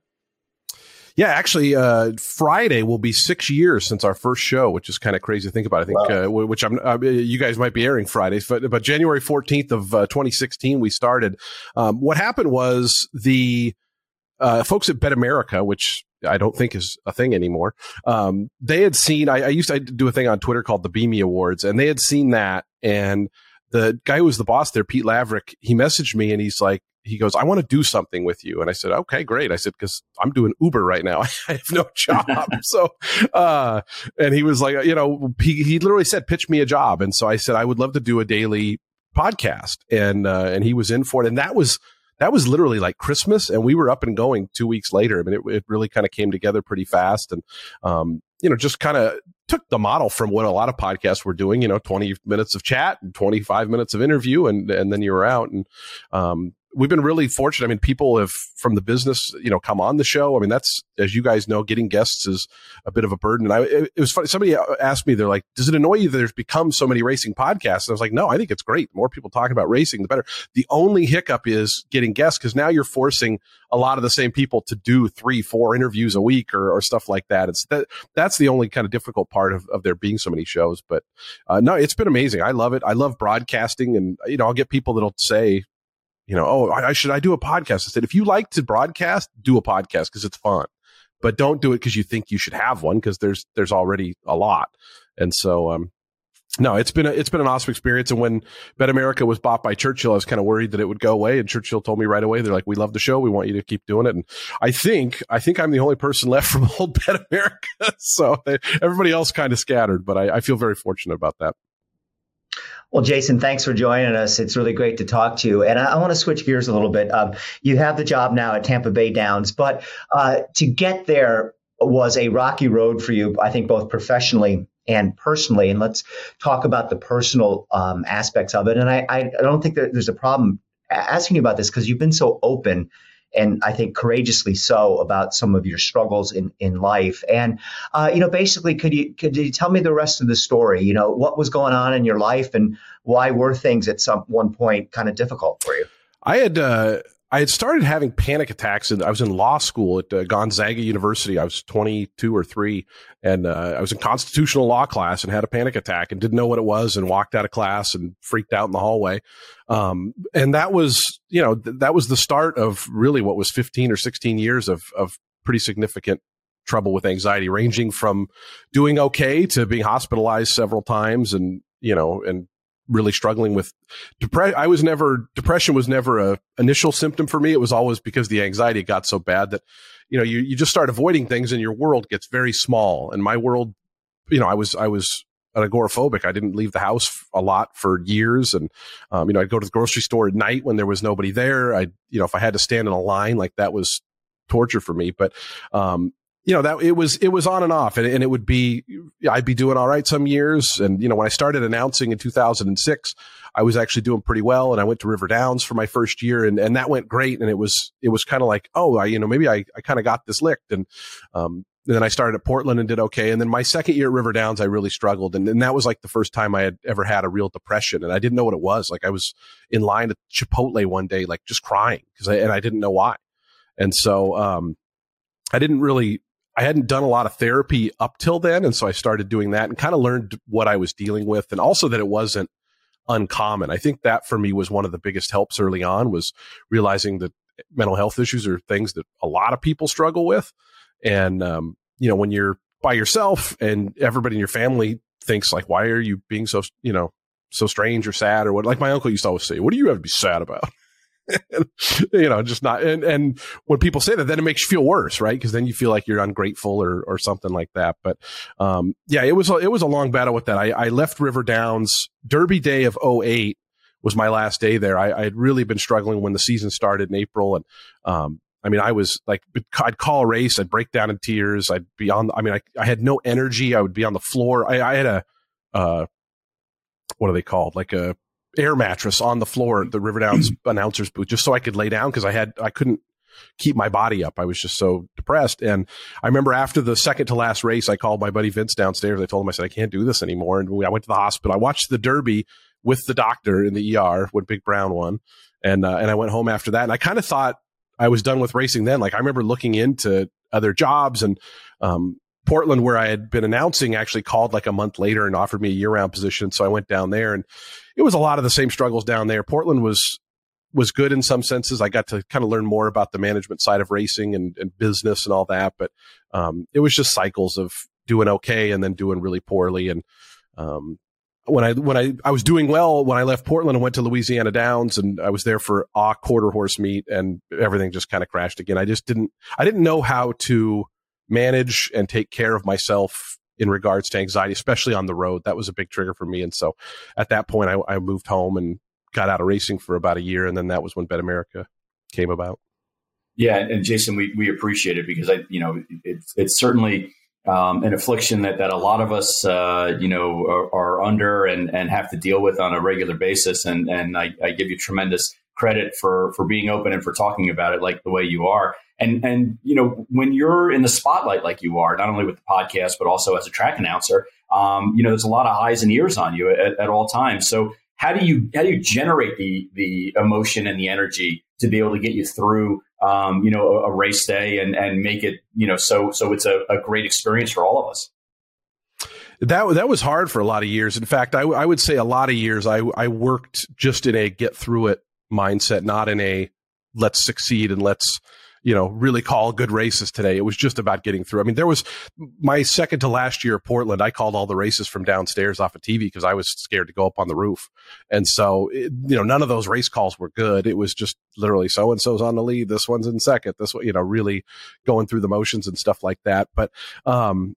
Yeah, actually, uh, Friday will be six years since our first show, which is kind of crazy to think about. I think, wow. uh, which I'm, uh, you guys might be airing Fridays, but, but January fourteenth of uh, twenty sixteen, we started. Um, what happened was the uh, folks at Bet America, which I don't think is a thing anymore. Um, they had seen, I, I used to do a thing on Twitter called the Beamy Awards, and they had seen that. And the guy who was the boss there, Pete Laverick, he messaged me and he's like, he goes, I want to do something with you. And I said, okay, great. I said, because I'm doing Uber right now. I have no job. so, uh, and he was like, you know, he, he literally said, pitch me a job. And so I said, I would love to do a daily podcast. And, uh, and he was in for it. And that was, that was literally like Christmas. And we were up and going two weeks later. I mean, it, it really kind of came together pretty fast. And, um, you know, just kind of took the model from what a lot of podcasts were doing, you know, twenty minutes of chat and twenty-five minutes of interview. And, and then you were out. And, um, we've been really fortunate. I mean, people have from the business, you know, come on the show. I mean, that's, as you guys know, getting guests is a bit of a burden. And I, it, it was funny. Somebody asked me, they're like, does it annoy you that there's become so many racing podcasts? And I was like, no, I think it's great. The more people talking about racing, the better. The only hiccup is getting guests, because now you're forcing a lot of the same people to do three, four interviews a week or, or stuff like that. It's that that's the only kind of difficult part of, of there being so many shows. But uh, no, it's been amazing. I love it. I love broadcasting, and, you know, I'll get people that'll say, you know, oh, I, I should I do a podcast? I said, if you like to broadcast, do a podcast because it's fun, but don't do it because you think you should have one, because there's there's already a lot. And so, um, no, it's been a, it's been an awesome experience. And when Bet America was bought by Churchill, I was kind of worried that it would go away. And Churchill told me right away, they're like, we love the show. We want you to keep doing it. And I think I think I'm the only person left from old Bet America. So they, everybody else kind of scattered, but I, I feel very fortunate about that. Well, Jason, thanks for joining us. It's really great to talk to you. And I, I want to switch gears a little bit. Um, you have the job now at Tampa Bay Downs, but uh, to get there was a rocky road for you, I think, both professionally and personally. And let's talk about the personal um, aspects of it. And I, I don't think that there's a problem asking you about this, because you've been so open, and I think courageously so, about some of your struggles in, in life. And, uh, you know, basically, could you could you tell me the rest of the story? You know, what was going on in your life, and why were things at some one point kind of difficult for you? I had uh, I had started having panic attacks, and I was in law school at uh, Gonzaga University. I was twenty-two or three, and uh, I was in constitutional law class and had a panic attack and didn't know what it was, and walked out of class and freaked out in the hallway. Um, and that was, you know, th- that was the start of really what was fifteen or sixteen years of, of pretty significant trouble with anxiety, ranging from doing okay to being hospitalized several times, and, you know, and really struggling with depression. I was never, depression was never a initial symptom for me. It was always because the anxiety got so bad that, you know, you, you just start avoiding things and your world gets very small. And my world, you know, I was, I was, an agoraphobic. I didn't leave the house a lot for years. And, um, you know, I'd go to the grocery store at night when there was nobody there. I, you know, if I had to stand in a line, like, that was torture for me. But, um, you know, that it was, it was on and off, and, and it would be, I'd be doing all right some years. And, you know, when I started announcing in two thousand six, I was actually doing pretty well. And I went to River Downs for my first year, and, and that went great. And it was, it was kind of like, oh, I, you know, maybe I, I kind of got this licked. And, um, And then I started at Portland and did okay. And then my second year at River Downs, I really struggled. And, and that was like the first time I had ever had a real depression. And I didn't know what it was. Like, I was in line at Chipotle one day, like, just crying, because I, and I didn't know why. And so, um, I didn't really, I hadn't done a lot of therapy up till then. And so I started doing that and kind of learned what I was dealing with. And also that it wasn't uncommon. I think that for me was one of the biggest helps early on, was realizing that mental health issues are things that a lot of people struggle with. And, um, you know, when you're by yourself and everybody in your family thinks like, why are you being so, you know, so strange or sad or what? Like my uncle used to always say, what do you have to be sad about? and, you know, just not. And, and when people say that, then it makes you feel worse, right? Because then you feel like you're ungrateful or or something like that. But um, yeah, it was a, it was a long battle with that. I, I left River Downs Derby Day of oh eight was my last day there. I, I had really been struggling when the season started in April, and um, I mean, I was like, I'd call a race, I'd break down in tears, I'd be on. I mean, I I had no energy. I would be on the floor. I, I had a uh, what are they called? Like a air mattress on the floor at the River Downs announcers booth, just so I could lay down because I had I couldn't keep my body up. I was just so depressed. And I remember after the second to last race, I called my buddy Vince downstairs. I told him, I said, I can't do this anymore. And we, I went to the hospital. I watched the Derby with the doctor in the E R when Big Brown won. And, uh, and I went home after that. And I kind of thought I was done with racing then. Like I remember looking into other jobs, and, um, Portland, where I had been announcing, actually called like a month later and offered me a year-round position. So I went down there, and it was a lot of the same struggles down there. Portland was was good in some senses. I got to kind of learn more about the management side of racing and, and business and all that. But um, it was just cycles of doing okay and then doing really poorly. And um, when I when I I was doing well when I left Portland and went to Louisiana Downs, and I was there for a quarter horse meet, and everything just kind of crashed again. I just didn't I didn't know how to manage and take care of myself in regards to anxiety, especially on the road. That was a big trigger for me. And so at that point, I, I moved home and got out of racing for about a year. And then that was when Bet America came about. Yeah. And Jason, we, we appreciate it because I, you know, it's, it's certainly um, an affliction that, that a lot of us, uh, you know, are, are under and, and have to deal with on a regular basis. And, and I, I give you tremendous credit for, for being open and for talking about it like the way you are. And, and, you know, when you're in the spotlight like you are, not only with the podcast, but also as a track announcer, um, you know, there's a lot of eyes and ears on you at, at all times. So how do you how do you generate the the emotion and the energy to be able to get you through, um, you know, a, a race day and, and make it, you know, so so it's a, a great experience for all of us? That that was hard for a lot of years. In fact, I, I would say a lot of years I, I worked just in a get through it mindset, not in a let's succeed and let's, you know, really call good races today. It was just about getting through. I mean, there was my second to last year at Portland. I called all the races from downstairs off of T V because I was scared to go up on the roof. And so, it, you know, none of those race calls were good. It was just literally so-and-so's on the lead. This one's in second. This one, you know, really going through the motions and stuff like that. But, um,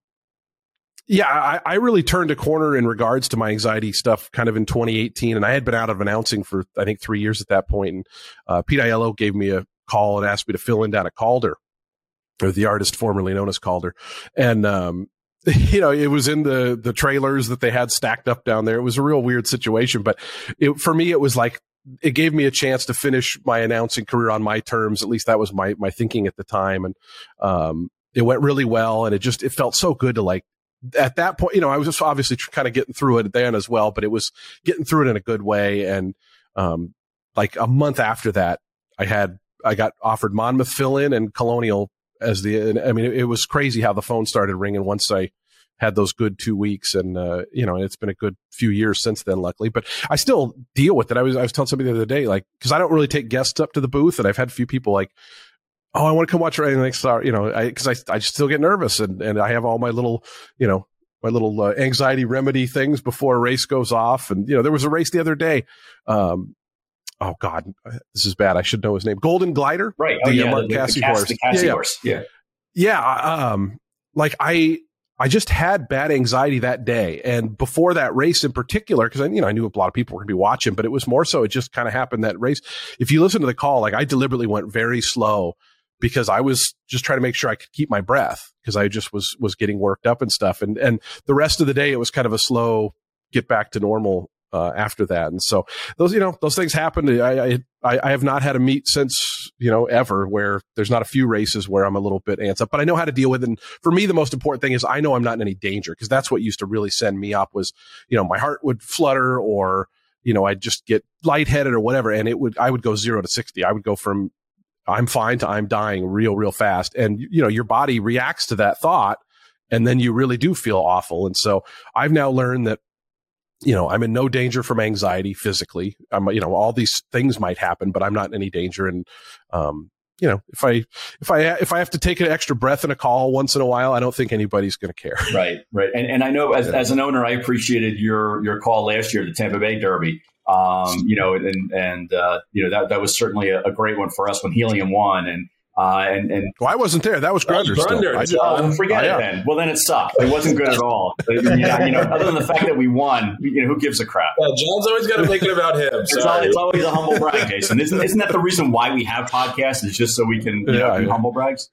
yeah, I, I really turned a corner in regards to my anxiety stuff kind of in twenty eighteen. And I had been out of announcing for, I think, three years at that point. And uh, Pete Aiello gave me a call and asked me to fill in down at Calder, or the artist formerly known as Calder. And, um, you know, it was in the, the trailers that they had stacked up down there. It was a real weird situation, but it, for me, it was like, it gave me a chance to finish my announcing career on my terms. At least that was my, my thinking at the time. And, um, it went really well. And it just, it felt so good to like, at that point, you know, I was just obviously kind of getting through it then as well, but it was getting through it in a good way. And, um, like a month after that, I had, I got offered Monmouth fill-in and Colonial as the, I mean, it, it was crazy how the phone started ringing once I had those good two weeks. And, uh, you know, it's been a good few years since then, luckily, but I still deal with it. I was, I was telling somebody the other day, like, cause I don't really take guests up to the booth, and I've had a few people like, oh, I want to come watch Racing Next Star, you know, I, cause I, I still get nervous, and, and I have all my little, you know, my little uh, anxiety remedy things before a race goes off. And, you know, there was a race the other day, um, oh God, this is bad. I should know his name. Golden Glider, right? The, oh, yeah, uh, the, the, Cassie the, horse. the Cassie yeah, horse. Yeah, yeah. Um, like I, I just had bad anxiety that day, and before that race in particular, because I, you know, I knew a lot of people were going to be watching, but it was more so it just kind of happened that race. If you listen to the call, like I deliberately went very slow because I was just trying to make sure I could keep my breath because I just was was getting worked up and stuff. And and the rest of the day, it was kind of a slow get back to normal. Uh, after that. And so those, you know, those things happened. I, I, I have not had a meet since, you know, ever where there's not a few races where I'm a little bit antsy up, but I know how to deal with it. And for me, the most important thing is I know I'm not in any danger, because that's what used to really send me up was, you know, my heart would flutter, or, you know, I'd just get lightheaded or whatever. And it would, I would go zero to sixty. I would go from I'm fine to I'm dying real, real fast. And, you know, your body reacts to that thought, and then you really do feel awful. And so I've now learned that you know, I'm in no danger from anxiety physically. I'm, you know, all these things might happen, but I'm not in any danger. And, um, you know, if I, if I, if I have to take an extra breath in a call once in a while, I don't think anybody's going to care. Right. Right. And, and I know as, yeah. as an owner, I appreciated your, your call last year, the Tampa Bay Derby. Um, you know, and, and, uh, you know, that, that was certainly a, a great one for us when Helium won. And, Uh, and, and well, I wasn't there. That was Grunder. Grunder. I just, oh, forget oh, it yeah. then. Well, then it sucked. It wasn't good at all. But, you, know, you know, other than the fact that we won, you know, who gives a crap? Yeah, John's always got to make it about him. It's, all, it's always a humble brag, Jason. Isn't, isn't that the reason why we have podcasts? Is just so we can you yeah, know, do yeah. humble brags?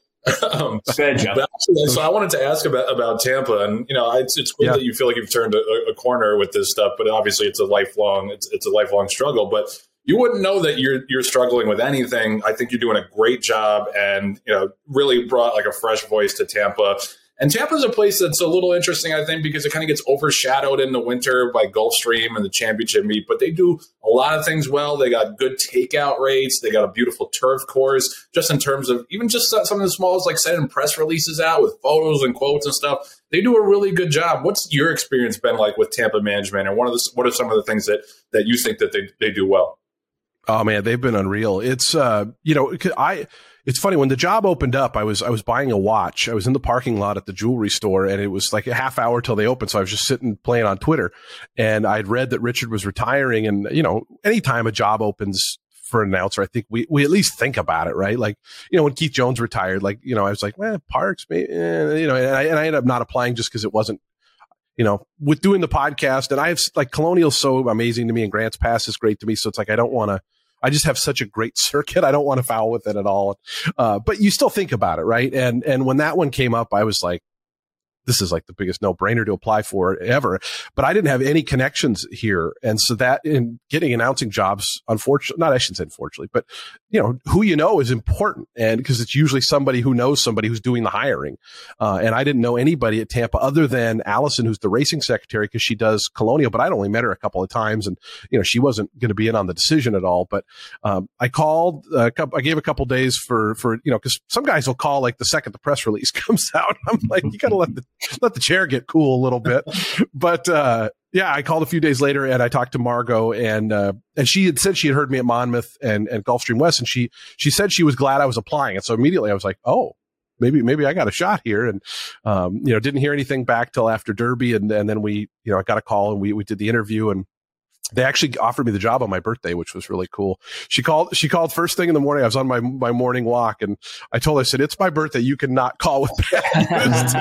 um, Fair, Jeff. Actually, so I wanted to ask about, about Tampa, and you know, it's it's cool yeah. that you feel like you've turned a, a corner with this stuff, but obviously it's a lifelong it's it's a lifelong struggle. But you wouldn't know that you're you're struggling with anything. I think you're doing a great job, and you know, really brought like a fresh voice to Tampa. And Tampa's a place that's a little interesting, I think, because it kind of gets overshadowed in the winter by Gulfstream and the championship meet. But they do a lot of things well. They got good takeout rates. They got a beautiful turf course, just in terms of even just some of the smallest, like sending press releases out with photos and quotes and stuff. They do a really good job. What's your experience been like with Tampa management? And one of the, what are some of the things that, that you think that they, they do well? Oh man, they've been unreal. It's, uh, you know, I, it's funny when the job opened up, I was, I was buying a watch. I was in the parking lot at the jewelry store and it was like a half hour till they opened. So I was just sitting playing on Twitter and I'd read that Richard was retiring. And, you know, anytime a job opens for an announcer, I think we, we at least think about it, right? Like, you know, when Keith Jones retired, like, you know, I was like, well, Parks, maybe, eh, you know, and I, and I ended up not applying just because it wasn't, you know, with doing the podcast. And I have like Colonial's so amazing to me and Grants Pass is great to me. So it's like, I don't want to, I just have such a great circuit. I don't want to foul with it at all. Uh, but you still think about it, right? And, and when that one came up, I was like, this is like the biggest no-brainer to apply for ever. But I didn't have any connections here. And so that in getting announcing jobs, unfortunately, not I shouldn't say unfortunately, but you know, who you know is important. And because it's usually somebody who knows somebody who's doing the hiring. Uh, and I didn't know anybody at Tampa other than Allison, who's the racing secretary, because she does Colonial, but I'd only met her a couple of times. And, you know, she wasn't going to be in on the decision at all. But um, I called, a couple, I gave a couple days for, for, you know, because some guys will call like the second the press release comes out. I'm like, you got to let the let the chair get cool a little bit. But, uh, yeah, I called a few days later and I talked to Margot and, uh, and she had said she had heard me at Monmouth and, and Gulfstream West. And she, she said she was glad I was applying. And so immediately I was like, oh, maybe, maybe I got a shot here. And, um, you know, didn't hear anything back till after Derby. And, and then we, you know, I got a call and we, we did the interview and they actually offered me the job on my birthday, which was really cool. She called, she called first thing in the morning. I was on my, my morning walk and I told her, I said, it's my birthday. You cannot call with bad news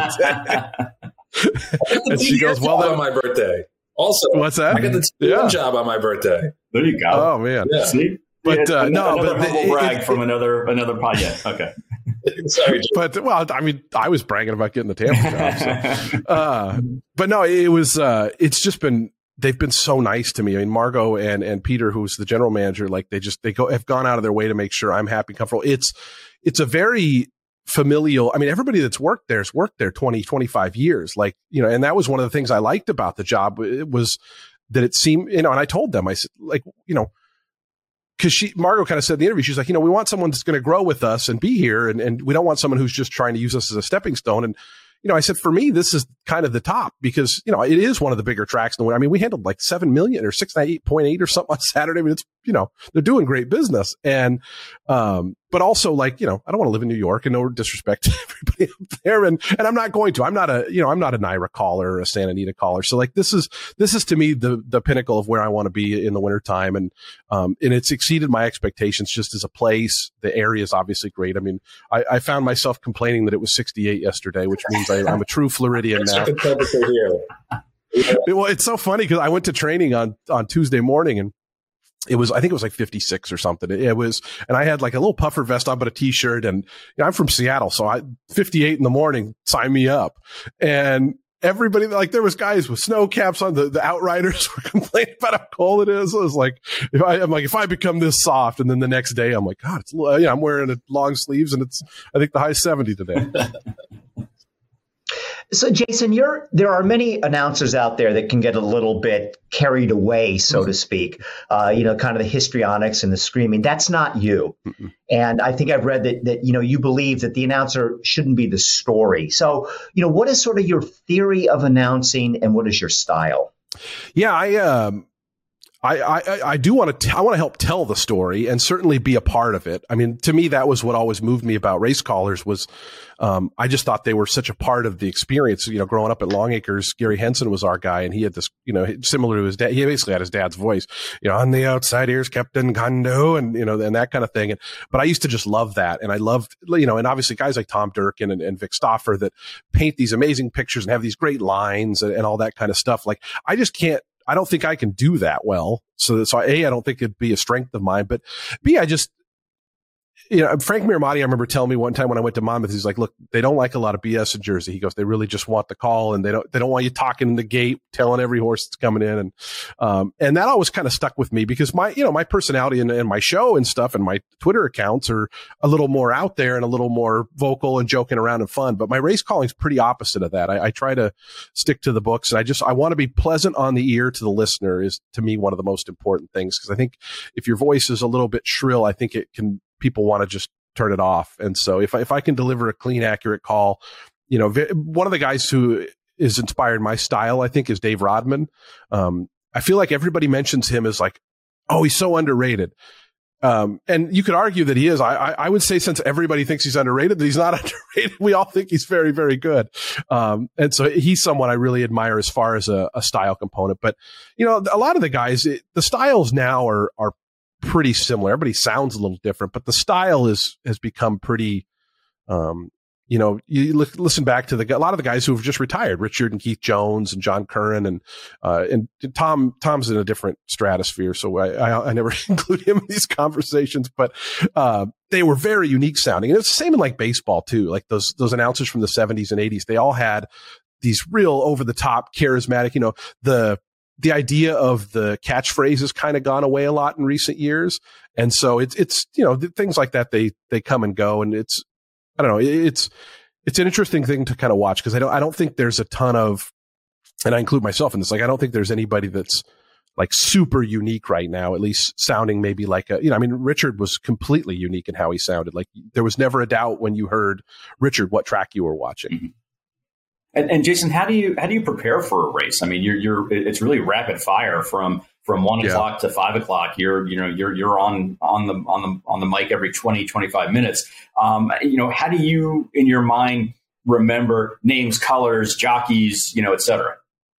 today. And she goes, well, then on my birthday. Also, what's that? I got the T V yeah. job on my birthday. There you go. Oh man. Yeah. See? But yeah, uh, no, another but humble it, brag it, from it, another, another pod. Yeah. Okay. Sorry, but well, I mean, I was bragging about getting the Tampa job. So. Uh, but no, it was, uh, it's just been, they've been so nice to me. I mean, Margot and, and Peter, who's the general manager, like they just, they go, have gone out of their way to make sure I'm happy, comfortable. It's, it's a very familial. I mean, everybody that's worked there has worked there twenty, twenty-five years. Like, you know, and that was one of the things I liked about the job. It was that it seemed, you know, and I told them, I said, like, you know, because she, Margot kind of said in the interview, she's like, you know, we want someone that's going to grow with us and be here. And, and we don't want someone who's just trying to use us as a stepping stone. And, you know, I said, for me, this is kind of the top because, you know, it is one of the bigger tracks in the winter. I mean, we handled like seven million or six eight point eight or something on Saturday. I mean, it's, you know, they're doing great business. And, um, but also like, you know, I don't want to live in New York and no disrespect to everybody up there. And, and I'm not going to, I'm not a, you know, I'm not a Naira caller or a Santa Anita caller. So like, this is, this is to me the, the pinnacle of where I want to be in the wintertime. And, um, and it's exceeded my expectations just as a place. The area is obviously great. I mean, I, I found myself complaining that it was sixty-eight yesterday, which means I, I'm a true Floridian now. Well, it's so funny because I went to training on, on Tuesday morning and it was, I think it was like fifty-six or something. It, it was, and I had like a little puffer vest on, but a t-shirt and you know, I'm from Seattle. So I, fifty-eight in the morning, sign me up. And everybody, like there was guys with snow caps on, the, the Outriders were complaining about how cold it is. I was like, if I, I'm like, if I become this soft and then the next day I'm like, God, it's, you know, I'm wearing a long sleeves and it's, I think the high seventy today. So, Jason, you're, there are many announcers out there that can get a little bit carried away, so mm-hmm. to speak, uh, you know, kind of the histrionics and the screaming. That's not you. Mm-hmm. And I think I've read that, that, you know, you believe that the announcer shouldn't be the story. So, you know, what is sort of your theory of announcing and what is your style? Yeah, I um, I, I, I do want to, I want to help tell the story and certainly be a part of it. I mean, to me, that was what always moved me about race callers was, um, I just thought they were such a part of the experience. You know, growing up at Long Acres, Gary Henson was our guy, and he had this, you know, similar to his dad. He basically had his dad's voice, you know, on the outside, here's Captain Kondo, and, you know, and that kind of thing. And, but I used to just love that. And I loved, you know, and obviously guys like Tom Durkin and, and Vic Stauffer that paint these amazing pictures and have these great lines and, and all that kind of stuff. Like, I just can't, I don't think I can do that well. So, so A, I don't think it'd be a strength of mine, but B, I just, you know, Frank Miramati, I remember telling me one time when I went to Monmouth, he's like, look, they don't like a lot of B S in Jersey. He goes, they really just want the call, and they don't, they don't want you talking in the gate, telling every horse that's coming in. And, um, and that always kind of stuck with me because my, you know, my personality and, and my show and stuff and my Twitter accounts are a little more out there and a little more vocal and joking around and fun. But my race calling is pretty opposite of that. I, I try to stick to the books, and I just, I want to be pleasant on the ear to the listener is to me one of the most important things. Cause I think if your voice is a little bit shrill, I think it can, people want to just turn it off. And so if I, if I can deliver a clean, accurate call, you know, one of the guys who is inspired my style, I think, is Dave Rodman. Um, I feel like everybody mentions him as like, oh, he's so underrated. Um, and you could argue that he is. I, I, I would say since everybody thinks he's underrated, that he's not underrated. We all think he's very, very good. Um, and so he's someone I really admire as far as a, a style component. But, you know, a lot of the guys, it, the styles now are, are pretty similar. Everybody sounds a little different, but the style is, has become pretty, um, you know, you look, listen back to the, a lot of the guys who have just retired, Richard and Keith Jones and John Curran and, uh, and Tom, Tom's in a different stratosphere. So I, I, I never include him in these conversations, but, uh, they were very unique sounding. And it's the same in like baseball too. Like those, those announcers from the seventies and eighties, they all had these real over the top charismatic, you know, the, the idea of the catchphrase has kind of gone away a lot in recent years. And so it's, it's, you know, things like that, they, they come and go. And it's, I don't know, it's, it's an interesting thing to kind of watch because I don't, I don't think there's a ton of, and I include myself in this, like, I don't think there's anybody that's like super unique right now, at least sounding maybe like a, you know, I mean, Richard was completely unique in how he sounded. Like there was never a doubt when you heard Richard, what track you were watching. Mm-hmm. And, and Jason, how do you how do you prepare for a race? I mean, you're you're it's really rapid fire from from one yeah. o'clock to five o'clock. You're you know you're you're on on the on the on the mic every twenty, twenty-five minutes. Um, you know, how do you in your mind remember names, colors, jockeys, you know, et cetera?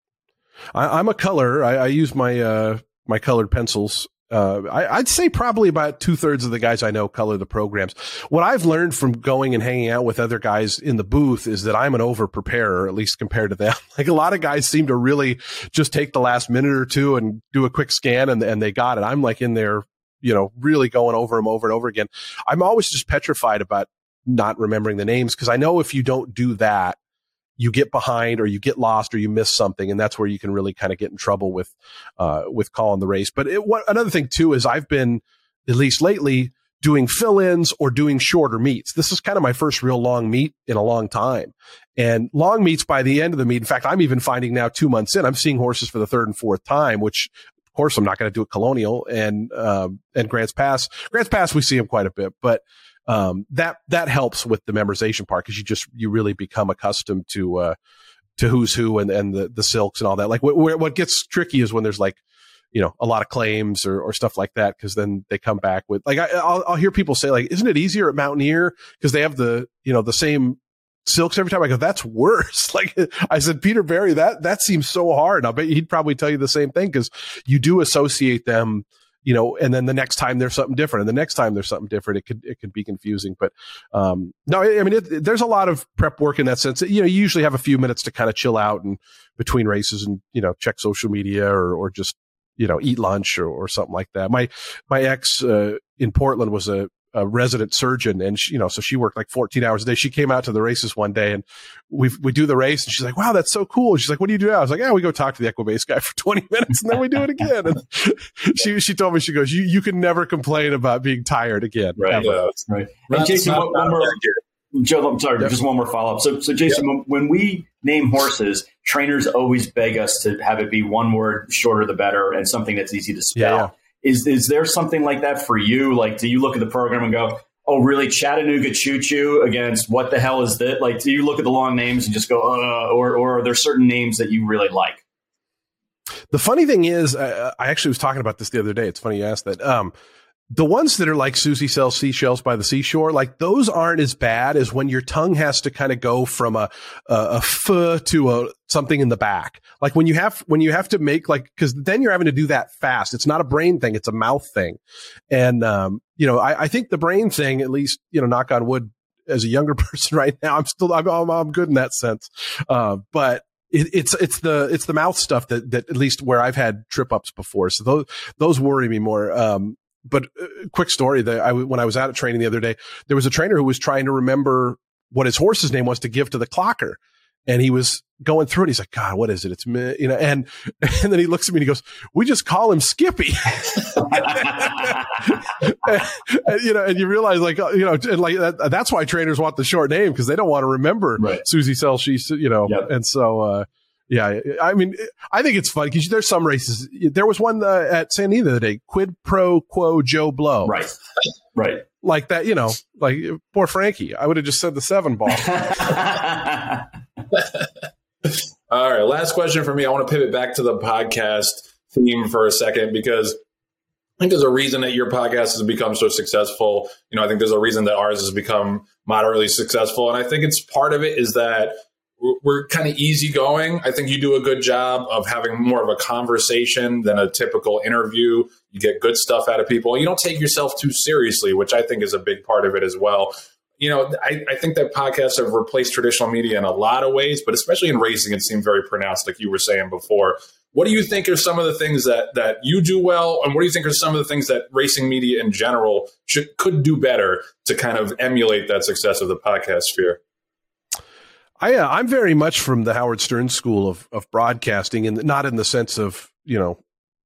I, I'm a color. I, I use my uh, my colored pencils. Uh, I, I'd say probably about two thirds of the guys I know color the programs. What I've learned from going and hanging out with other guys in the booth is that I'm an over preparer, at least compared to them. Like a lot of guys seem to really just take the last minute or two and do a quick scan and, and they got it. I'm like in there, you know, really going over them over and over again. I'm always just petrified about not remembering the names because I know if you don't do that, you get behind or you get lost or you miss something. And that's where you can really kind of get in trouble with, uh, with calling the race. But it, what, another thing too, is I've been, at least lately, doing fill-ins or doing shorter meets. This is kind of my first real long meet in a long time. And long meets by the end of the meet. In fact, I'm even finding now two months in, I'm seeing horses for the third and fourth time, which of course I'm not going to do at Colonial and, um, and Grants Pass. Grants Pass, we see him quite a bit, but Um, that, that helps with the memorization part because you just, you really become accustomed to, uh, to who's who and, and the, the silks and all that. Like what, what gets tricky is when there's like, you know, a lot of claims or, or stuff like that. Cause then they come back with like, I, I'll, I'll hear people say like, isn't it easier at Mountaineer? Cause they have the, you know, the same silks every time. I go, that's worse. Like I said, Peter Barry, that, that seems so hard. I'll bet he'd probably tell you the same thing. Cause you do associate them, you know, and then the next time there's something different and the next time there's something different, it could, it could be confusing. But, um, no, I mean, it, there's a lot of prep work in that sense. You know, you usually have a few minutes to kind of chill out and between races and, you know, check social media or, or just, you know, eat lunch or, or something like that. My, my ex, uh, in Portland was a, a resident surgeon and she, you know, so she worked like fourteen hours a day. She came out to the races one day and we we do the race and she's like, wow, that's so cool. She's like, what do you do now? I was like, yeah, we go talk to the Equibase guy for twenty minutes and then we do it again. And she, she told me, she goes, you, you can never complain about being tired again. Right. Yeah, right. And Jason, one, one more, Joe, I'm sorry, yep. just one more follow up. So, so Jason, yep. when we name horses, trainers always beg us to have it be one word shorter, the better, and something that's easy to spell. Yeah. Is is there something like that for you? Like, do you look at the program and go, oh, really, Chattanooga Choo Choo against what the hell is that? Like, do you look at the long names and just go, uh, or, or are there certain names that you really like? The funny thing is, uh, I actually was talking about this the other day. It's funny you asked that. Um, the ones that are like Susie sells seashells by the seashore, like those aren't as bad as when your tongue has to kind of go from a, a, a f to a something in the back. Like when you have, when you have to make like, cause then you're having to do that fast. It's not a brain thing. It's a mouth thing. And, um, you know, I, I think the brain thing, at least, you know, knock on wood, as a younger person right now, I'm still, I'm, I'm, I'm good in that sense. Uh, but it, it's, it's the, it's the mouth stuff that, that at least where I've had trip ups before. So those, those worry me more. Um, but uh, quick story that I, when I was out at training the other day, there was a trainer who was trying to remember what his horse's name was to give to the clocker. And he was going through it. He's like, God, what is it? It's me, you know, and, and then he looks at me and he goes, we just call him Skippy. and, and, you know, and you realize like, you know, and like that, that's why trainers want the short name because they don't want to remember right. Susie Sells, she's, you know, yep. and so, uh, yeah, I mean, I think it's fun because there's some races. There was one uh, at San Diego the other day, Quid Pro Quo Joe Blow. Right. Right. Like that, you know, like poor Frankie. I would have just said the seven ball. All right. Last question for me. I want to pivot back to the podcast theme for a second because I think there's a reason that your podcast has become so successful. You know, I think there's a reason that ours has become moderately successful. And I think it's part of it is that we're kind of easygoing. I think you do a good job of having more of a conversation than a typical interview. You get good stuff out of people. You don't take yourself too seriously, which I think is a big part of it as well. You know, I, I think that podcasts have replaced traditional media in a lot of ways, but especially in racing, it seemed very pronounced, like you were saying before. What do you think are some of the things that that you do well, and what do you think are some of the things that racing media in general should could do better to kind of emulate that success of the podcast sphere? I, uh, I'm very much from the Howard Stern school of, of broadcasting, and not in the sense of, you know,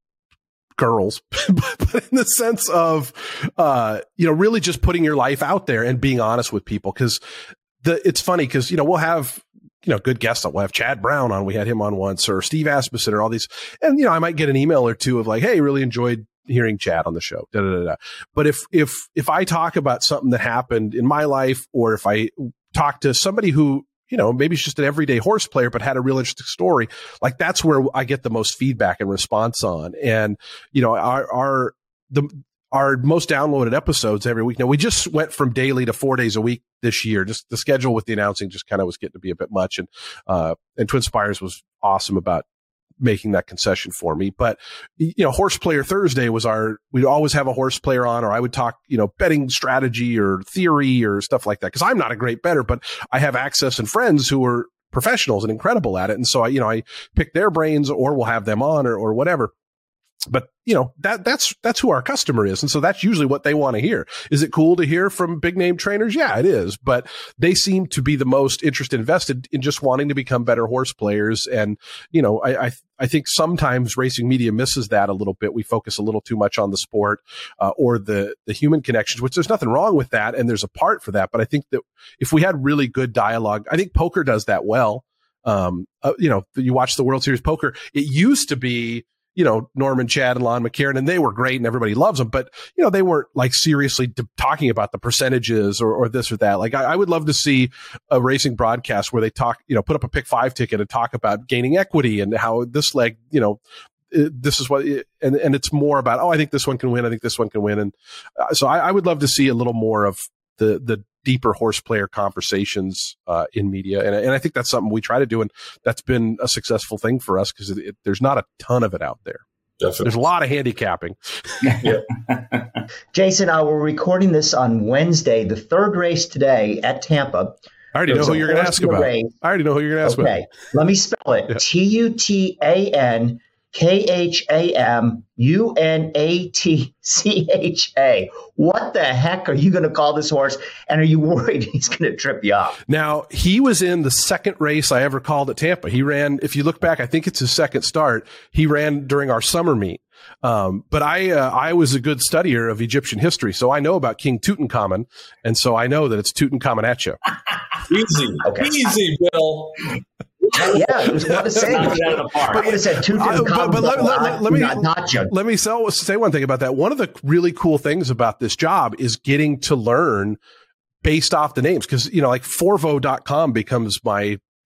girls, but in the sense of, uh, you know, really just putting your life out there and being honest with people. Cause the, it's funny because, you know, we'll have, you know, good guests. We'll have Chad Brown on. We had him on once, or Steve Asmussen, or all these. And, you know, I might get an email or two of like, hey, really enjoyed hearing Chad on the show. Da, da, da, da. But if, if, if I talk about something that happened in my life, or if I talk to somebody who, you know, maybe it's just an everyday horse player, but had a real interesting story. Like that's where I get the most feedback and response on. And, you know, our, our, the, our most downloaded episodes every week. Now we just went from daily to four days a week this year. Just the schedule with the announcing just kind of was getting to be a bit much. And, uh, and Twin Spires was awesome about making that concession for me. But, you know, Horse Player Thursday was our, we'd always have a horse player on, or I would talk, you know, betting strategy or theory or stuff like that. Cause I'm not a great bettor, but I have access and friends who are professionals and incredible at it. And so I, you know, I pick their brains, or we'll have them on, or, or whatever. But, you know, that, that's, that's who our customer is. And so that's usually what they want to hear. Is it cool to hear from big name trainers? Yeah, it is. But they seem to be the most interested, invested in just wanting to become better horse players. And, you know, I, I, I think sometimes racing media misses that a little bit. We focus a little too much on the sport, uh, or the, the human connections, which there's nothing wrong with that. And there's a part for that. But I think that if we had really good dialogue, I think poker does that well. Um, uh, you know, you watch the World Series poker. It used to be, you know, Norman, Chad, and Lon McCarron, and they were great and everybody loves them, but, you know, they weren't like seriously d- talking about the percentages or, or this or that. Like I, I would love to see a racing broadcast where they talk, you know, put up a pick five ticket and talk about gaining equity and how this leg, you know, it, this is what, it, and, and it's more about, oh, I think this one can win. I think this one can win. And uh, so I, I would love to see a little more of the, the deeper horse player conversations uh, in media. And, and I think that's something we try to do. And that's been a successful thing for us because there's not a ton of it out there. Definitely. There's a lot of handicapping. Yeah. Jason, uh, we're recording this on Wednesday, the third race today at Tampa. I already know who you're going to ask about. Race. I already know who you're going to ask okay. about. Let me spell it. Yeah. T U T A N K H A M U N A T C H A. What the heck are you going to call this horse? And are you worried he's going to trip you up? Now, he was in the second race I ever called at Tampa. He ran, if you look back, I think it's his second start. He ran during our summer meet. Um, but I, uh, I was a good studier of Egyptian history, so I know about King Tutankhamun, and so I know that it's Tutankhamun at you. Easy, okay. Easy, Bill. Yeah, it was what to say. But would have said Tutankhamun. But, but let, let, let, let me not, not let me sell, say one thing about that. One of the really cool things about this job is getting to learn based off the names, because you know, like Forvo dot com becomes my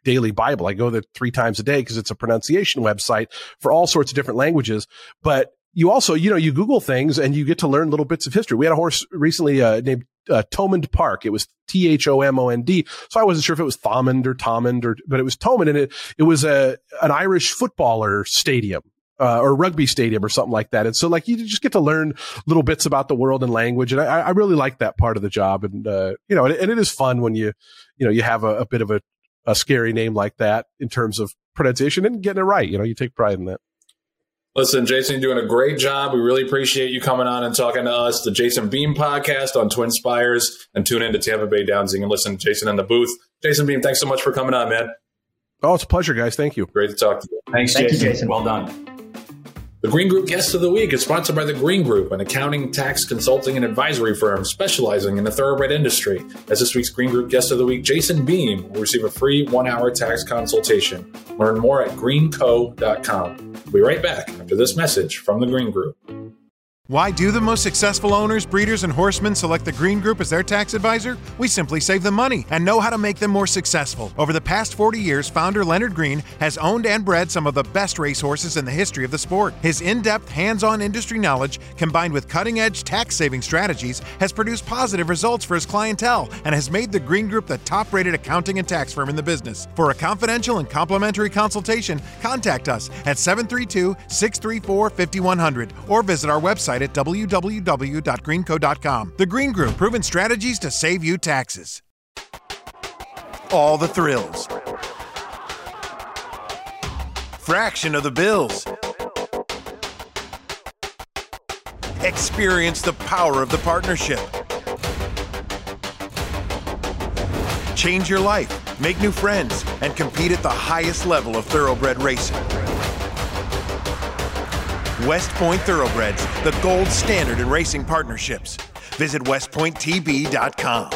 daily Bible. I go there three times a day because it's a pronunciation website for all sorts of different languages. But you also, you know, you Google things and you get to learn little bits of history. We had a horse recently uh, named uh, Thomond Park. It was T H O M O N D. So I wasn't sure if it was Thomond or Thomond, or, but it was Thomond, and it, it was a, an Irish footballer stadium. Uh, or rugby stadium or something like that. And so like you just get to learn little bits about the world and language. And I, I really like that part of the job. And, uh, you know, and, and it is fun when you, you know, you have a, a bit of a, a scary name like that in terms of pronunciation and getting it right. You know, you take pride in that. Listen, Jason, you're doing a great job. We really appreciate you coming on and talking to us. The Jason Beam podcast on Twin Spires, and tune in to Tampa Bay Downs. You can listen to Jason in the booth. Jason Beam, thanks so much for coming on, man. Oh, it's a pleasure, guys. Thank you. Great to talk to you. Thanks, Thank Jason. you, Jason. Well done. The Green Group Guest of the Week is sponsored by The Green Group, an accounting, tax, consulting, and advisory firm specializing in the thoroughbred industry. As this week's Green Group Guest of the Week, Jason Beam will receive a free one-hour tax consultation. Learn more at green co dot com. We'll be right back after this message from The Green Group. Why do the most successful owners, breeders, and horsemen select the Green Group as their tax advisor? We simply save them money and know how to make them more successful. Over the past forty years, founder Leonard Green has owned and bred some of the best racehorses in the history of the sport. His in-depth, hands-on industry knowledge, combined with cutting-edge tax-saving strategies, has produced positive results for his clientele and has made the Green Group the top-rated accounting and tax firm in the business. For a confidential and complimentary consultation, contact us at seven three two, six three four, five one zero zero or visit our website at w w w dot green co dot com. The Green Group, proven strategies to save you taxes. All the thrills. Fraction of the bills. Experience the power of the partnership. Change your life, make new friends, and compete at the highest level of thoroughbred racing. West Point Thoroughbreds, the gold standard in racing partnerships. Visit west point t b dot com.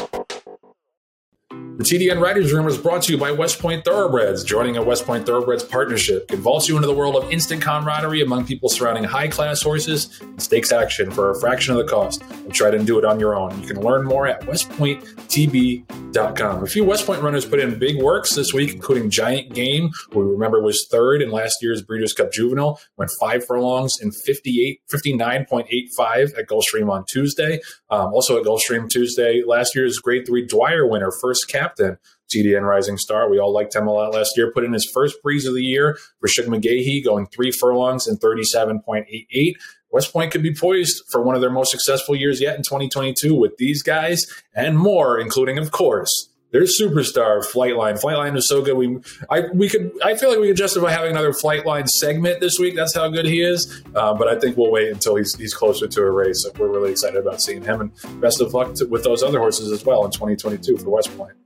The T D N Writers Room is brought to you by West Point Thoroughbreds. Joining a West Point Thoroughbreds partnership can vault you into the world of instant camaraderie among people surrounding high-class horses and stakes action for a fraction of the cost. And try to do it on your own. You can learn more at west point t b dot com. A few West Point runners put in big works this week, including Giant Game, who we remember was third in last year's Breeders' Cup Juvenile, went five furlongs in fifty-eight, fifty-nine point eight five at Gulfstream on Tuesday. Um, also at Gulfstream Tuesday, last year's Grade three Dwyer winner, first captain, T D N Rising Star. We all liked him a lot last year. Put in his first breeze of the year for Shug McGahee, going three furlongs in thirty-seven point eight eight. West Point could be poised for one of their most successful years yet in twenty twenty-two with these guys and more, including, of course, their superstar, Flightline. Flightline is so good. We, I, we could, I feel like we could justify having another Flightline segment this week. That's how good he is. Uh, but I think we'll wait until he's he's closer to a race. So we're really excited about seeing him. And best of luck to, with those other horses as well in twenty twenty-two for West Point.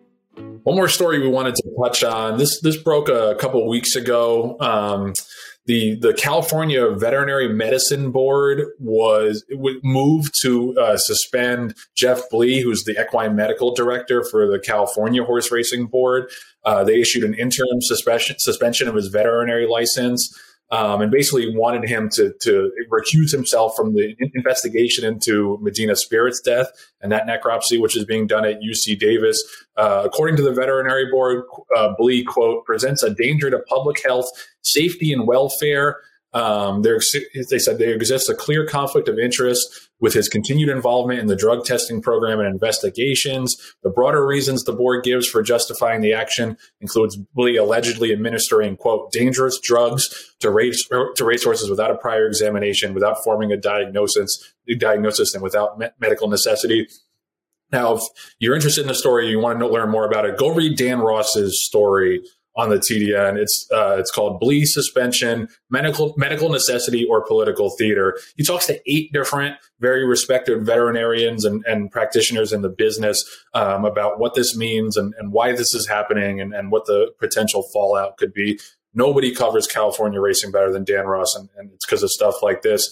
One more story we wanted to touch on. This this broke a couple weeks ago. Um, the the California Veterinary Medicine Board was moved to uh, suspend Jeff Blee, who's the equine medical director for the California Horse Racing Board. Uh, they issued an interim suspension suspension of his veterinary license. Um, and basically wanted him to to recuse himself from the investigation into Medina Spirit's death and that necropsy, which is being done at U C Davis. Uh, according to the veterinary board, uh, Blee, quote, presents a danger to public health, safety, and welfare. Um, there, they said there exists a clear conflict of interest with his continued involvement in the drug testing program and investigations. The broader reasons the board gives for justifying the action includes Blee allegedly administering, quote, dangerous drugs to race to racehorses without a prior examination, without forming a diagnosis, diagnosis, and without me- medical necessity. Now, if you're interested in the story, you want to learn more about it, go read Dan Ross's story on the T D N. It's uh, it's called Blee Suspension, Medical Medical Necessity or Political Theater. He talks to eight different, very respected veterinarians and, and practitioners in the business um, about what this means and, and why this is happening and, and what the potential fallout could be. Nobody covers California racing better than Dan Ross, and, and it's because of stuff like this.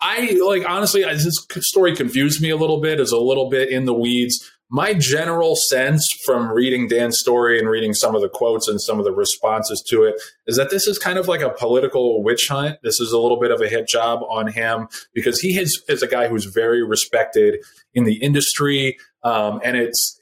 I like honestly, I, this story confused me a little bit. It's a little bit in the weeds. My general sense from reading Dan's story and reading some of the quotes and some of the responses to it is that this is kind of like a political witch hunt. This is a little bit of a hit job on him because he is, is a guy who's very respected in the industry. Um, and it's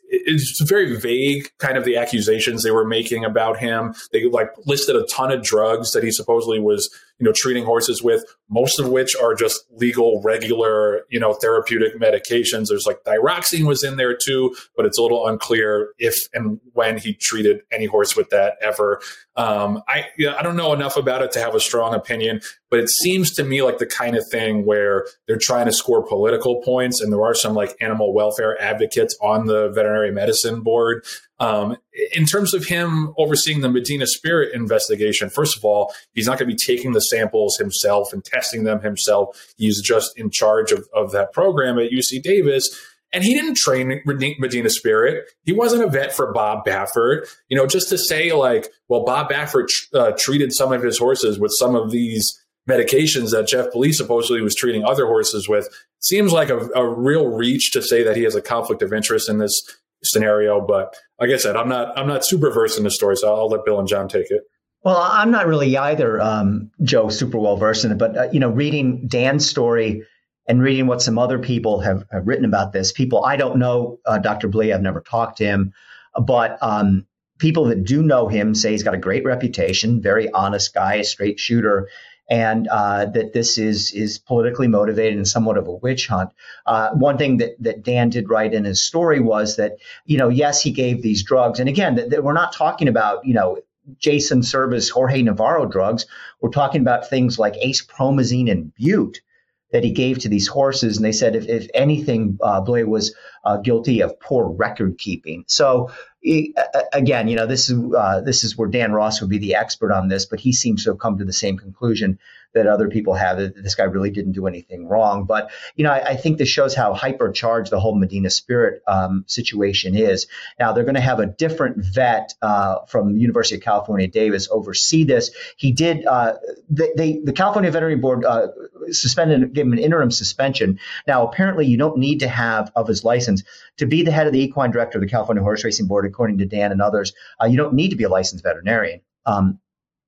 it's very vague, kind of the accusations they were making about him. They like listed a ton of drugs that he supposedly was, you know, treating horses with, most of which are just legal, regular, you know, therapeutic medications. There's like thyroxine was in there too, but it's a little unclear if and when he treated any horse with that ever. Um, I, you know, I don't know enough about it to have a strong opinion, but it seems to me like the kind of thing where they're trying to score political points, and there are some like animal welfare advocates on the veterinary medicine board. Um, in terms of him overseeing the Medina Spirit investigation, first of all, he's not going to be taking the samples himself and testing them himself. He's just in charge of, of that program at U C Davis. And he didn't train Medina Spirit. He wasn't a vet for Bob Baffert. You know, just to say like, well, Bob Baffert uh, treated some of his horses with some of these medications that Jeff Police supposedly was treating other horses with, seems like a, a real reach to say that he has a conflict of interest in this scenario. But like I said, I'm not I'm not super versed in the story, so I'll let Bill and John take it. Well, I'm not really either, um, Joe, super well versed in it. But, uh, you know, reading Dan's story and reading what some other people have, have written about this, people I don't know, uh, Doctor Blee, I've never talked to him, but um, people that do know him say he's got a great reputation, very honest guy, a straight shooter, and uh, that this is is politically motivated and somewhat of a witch hunt. Uh, one thing that, that Dan did write in his story was that, you know, yes, he gave these drugs. And again, that, that we're not talking about, you know, Jason Servis, Jorge Navarro drugs. We're talking about things like acepromazine and Bute that he gave to these horses. And they said, if, if anything, uh, Blair was uh, guilty of poor record keeping. So he, again, you know, this is uh, this is where Dan Ross would be the expert on this, but he seems to have come to the same conclusion that other people have, that this guy really didn't do anything wrong. But, you know, I, I think this shows how hypercharged the whole Medina Spirit um, situation is. Now, they're going to have a different vet uh, from the University of California, Davis, oversee this. He did, uh, they, they, the California Veterinary Board uh, suspended, gave him an interim suspension. Now, apparently, you don't need to have of his license to be the head of the equine director of the California Horse Racing Board, according to Dan and others. Uh, you don't need to be a licensed veterinarian. Um,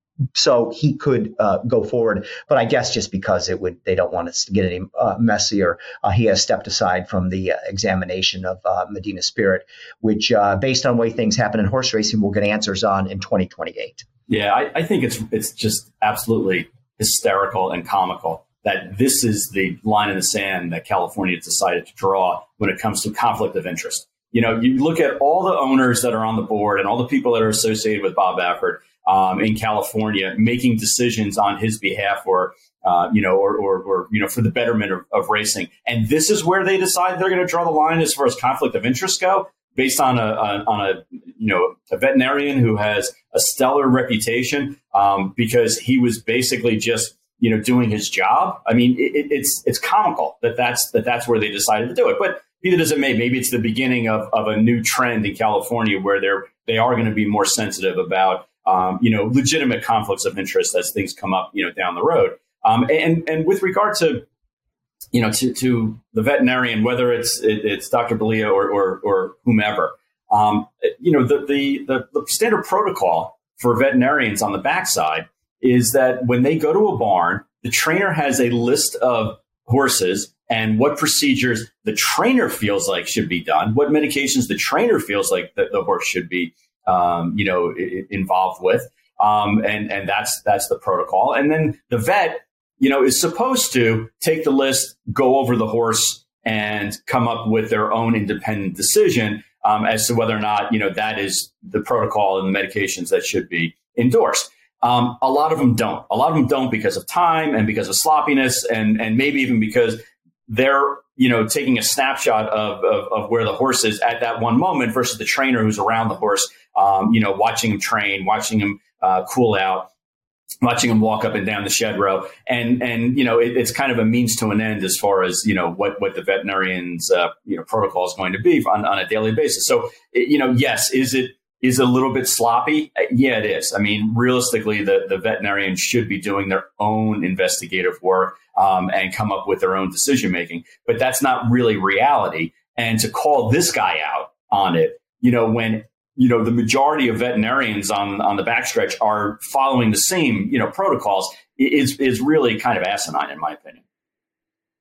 So he could uh, go forward, but I guess just because it would, they don't want us to get any uh, messier. Uh, he has stepped aside from the uh, examination of uh, Medina Spirit, which, uh, based on the way things happen in horse racing, we'll get answers on in twenty twenty-eight. Yeah, I, I think it's it's just absolutely hysterical and comical that this is the line in the sand that California decided to draw when it comes to conflict of interest. You know, you look at all the owners that are on the board and all the people that are associated with Bob Baffert. Um, in California, making decisions on his behalf, or uh, you know, or, or, or you know, for the betterment of, of racing. And this is where they decide they're going to draw the line as far as conflict of interest go, based on a, a on a you know a veterinarian who has a stellar reputation, um, because he was basically just you know doing his job. I mean, it, it's it's comical that that's that that's where they decided to do it. But be that as it may, maybe it's the beginning of of a new trend in California where they're they are going to be more sensitive about. Um, you know, legitimate conflicts of interest as things come up, you know, down the road. Um, and and with regard to, you know, to, to the veterinarian, whether it's it, it's Doctor Belia or or, or whomever, um, you know, the, the the the standard protocol for veterinarians on the backside is that when they go to a barn, the trainer has a list of horses and what procedures the trainer feels like should be done, what medications the trainer feels like that the horse should be Um, you know, involved with, um, and and that's that's the protocol. And then the vet, you know, is supposed to take the list, go over the horse, and come up with their own independent decision um, as to whether or not you know that is the protocol and the medications that should be endorsed. Um, a lot of them don't. A lot of them don't because of time and because of sloppiness, and and maybe even because they're you know, taking a snapshot of, of, of where the horse is at that one moment versus the trainer who's around the horse, um, you know, watching him train, watching him uh, cool out, watching him walk up and down the shed row. And, and you know, it, it's kind of a means to an end as far as, you know, what, what the veterinarian's, uh, you know, protocol is going to be on, on a daily basis. So, it, you know, yes, is it, is it a little bit sloppy? Yeah, it is. I mean, realistically, the, the veterinarian should be doing their own investigative work um, and come up with their own decision making. But that's not really reality. And to call this guy out on it, you know, when, you know, the majority of veterinarians on, on the backstretch are following the same, you know, protocols is, is really kind of asinine, in my opinion.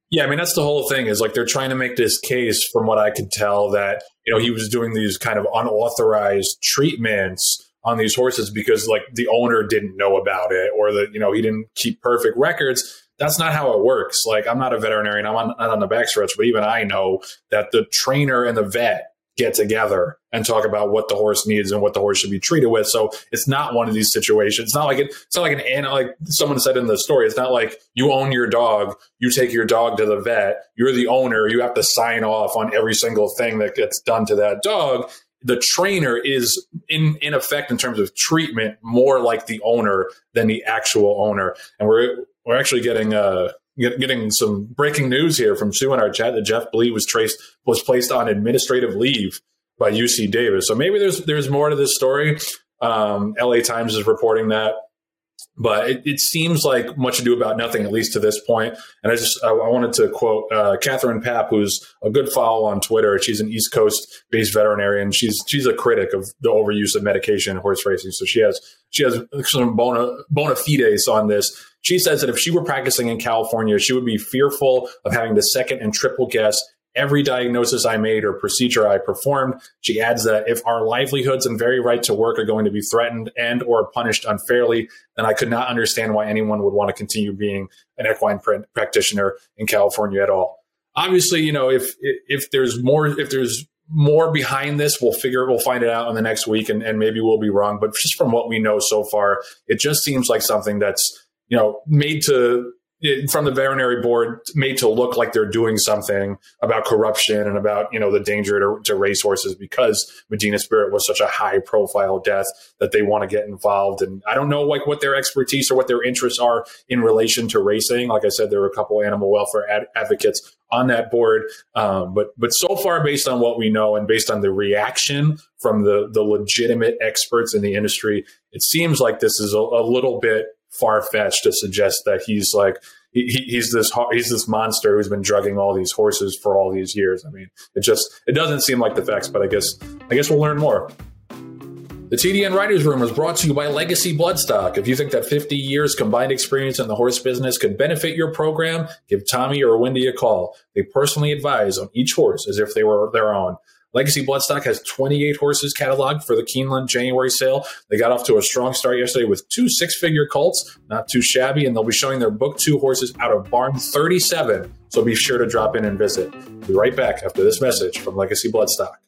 Yeah, I mean, that's the whole thing is like they're trying to make this case, from what I could tell, that, you know, he was doing these kind of unauthorized treatments on these horses because like the owner didn't know about it, or that, you know, he didn't keep perfect records. That's not how it works. Like, I'm not a veterinarian, I'm on, not on the backstretch, but even I know that the trainer and the vet get together and talk about what the horse needs and what the horse should be treated with. So it's not one of these situations. It's not like it, it's not like an like someone said in the story. It's not like you own your dog, you take your dog to the vet, you're the owner, you have to sign off on every single thing that gets done to that dog. The trainer is in in effect, in terms of treatment, more like the owner than the actual owner. And we're we're actually getting uh getting some breaking news here from Sue in our chat that Jeff Blee was traced was placed on administrative leave by U C Davis. So maybe there's there's more to this story. Um, L A Times is reporting that, but it, it seems like much ado about nothing, at least to this point. And I just I, I wanted to quote uh, Catherine Papp, who's a good follow on Twitter. She's an East Coast based veterinarian. She's she's a critic of the overuse of medication in horse racing. So she has she has some bona, bona fides on this. She says that if she were practicing in California, she would be fearful of having to second and triple guess every diagnosis I made or procedure I performed. She adds that if our livelihoods and very right to work are going to be threatened and or punished unfairly, then I could not understand why anyone would want to continue being an equine pr- practitioner in California at all. Obviously, you know, if if there's more if there's more behind this, we'll figure we'll find it out in the next week, and, and maybe we'll be wrong. But just from what we know so far, it just seems like something that's, you know, made to from the veterinary board, made to look like they're doing something about corruption and about, you know, the danger to, to racehorses because Medina Spirit was such a high profile death that they want to get involved. And I don't know like what their expertise or what their interests are in relation to racing. Like I said, there were a couple animal welfare ad- advocates on that board. Um, but but so far, based on what we know and based on the reaction from the, the legitimate experts in the industry, it seems like this is a, a little bit far-fetched to suggest that he's like he, he's this he's this monster who's been drugging all these horses for all these years. I mean, it just it doesn't seem like the facts, but I guess I guess we'll learn more. The T D N Writers Room is brought to you by Legacy Bloodstock. If you think that fifty years combined experience in the horse business could benefit your program, give Tommy or Wendy a call. They personally advise on each horse as if they were their own. Legacy Bloodstock has twenty-eight horses cataloged for the Keeneland January sale. They got off to a strong start yesterday with two six-figure colts, not too shabby, and they'll be showing their book two horses out of barn thirty-seven, so be sure to drop in and visit. We'll be right back after this message from Legacy Bloodstock.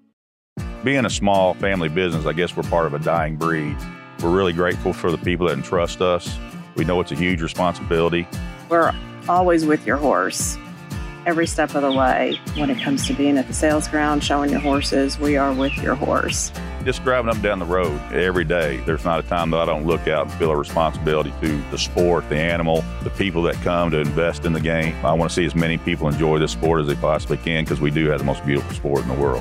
Being a small family business, I guess we're part of a dying breed. We're really grateful for the people that entrust us. We know it's a huge responsibility. We're always with your horse. Every step of the way when it comes to being at the sales ground, showing your horses, we are with your horse. Just driving up and down the road every day, there's not a time that I don't look out and feel a responsibility to the sport, the animal, the people that come to invest in the game. I want to see as many people enjoy this sport as they possibly can because we do have the most beautiful sport in the world.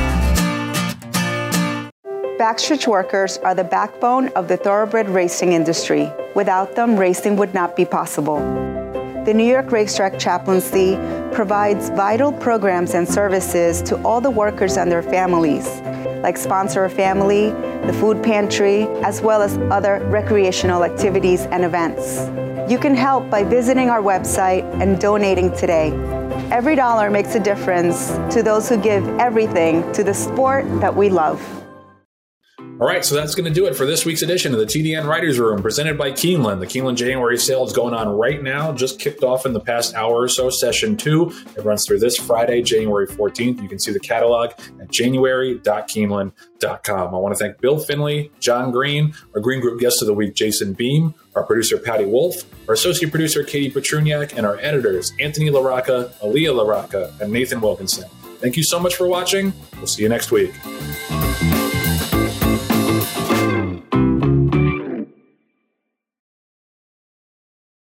Backstretch workers are the backbone of the thoroughbred racing industry. Without them, racing would not be possible. The New York Racetrack Chaplaincy provides vital programs and services to all the workers and their families, like Sponsor a Family, the Food Pantry, as well as other recreational activities and events. You can help by visiting our website and donating today. Every dollar makes a difference to those who give everything to the sport that we love. All right, so that's going to do it for this week's edition of the T D N Writers Room, presented by Keeneland. The Keeneland January sale is going on right now, just kicked off in the past hour or so, session two. It runs through this Friday, January fourteenth. You can see the catalog at january dot keeneland dot com. I want to thank Bill Finley, John Green, our Green Group guest of the week, Jason Beam, our producer, Patty Wolf, our associate producer, Katie Petruniak, and our editors, Anthony LaRocca, Aaliyah LaRocca, and Nathan Wilkinson. Thank you so much for watching. We'll see you next week.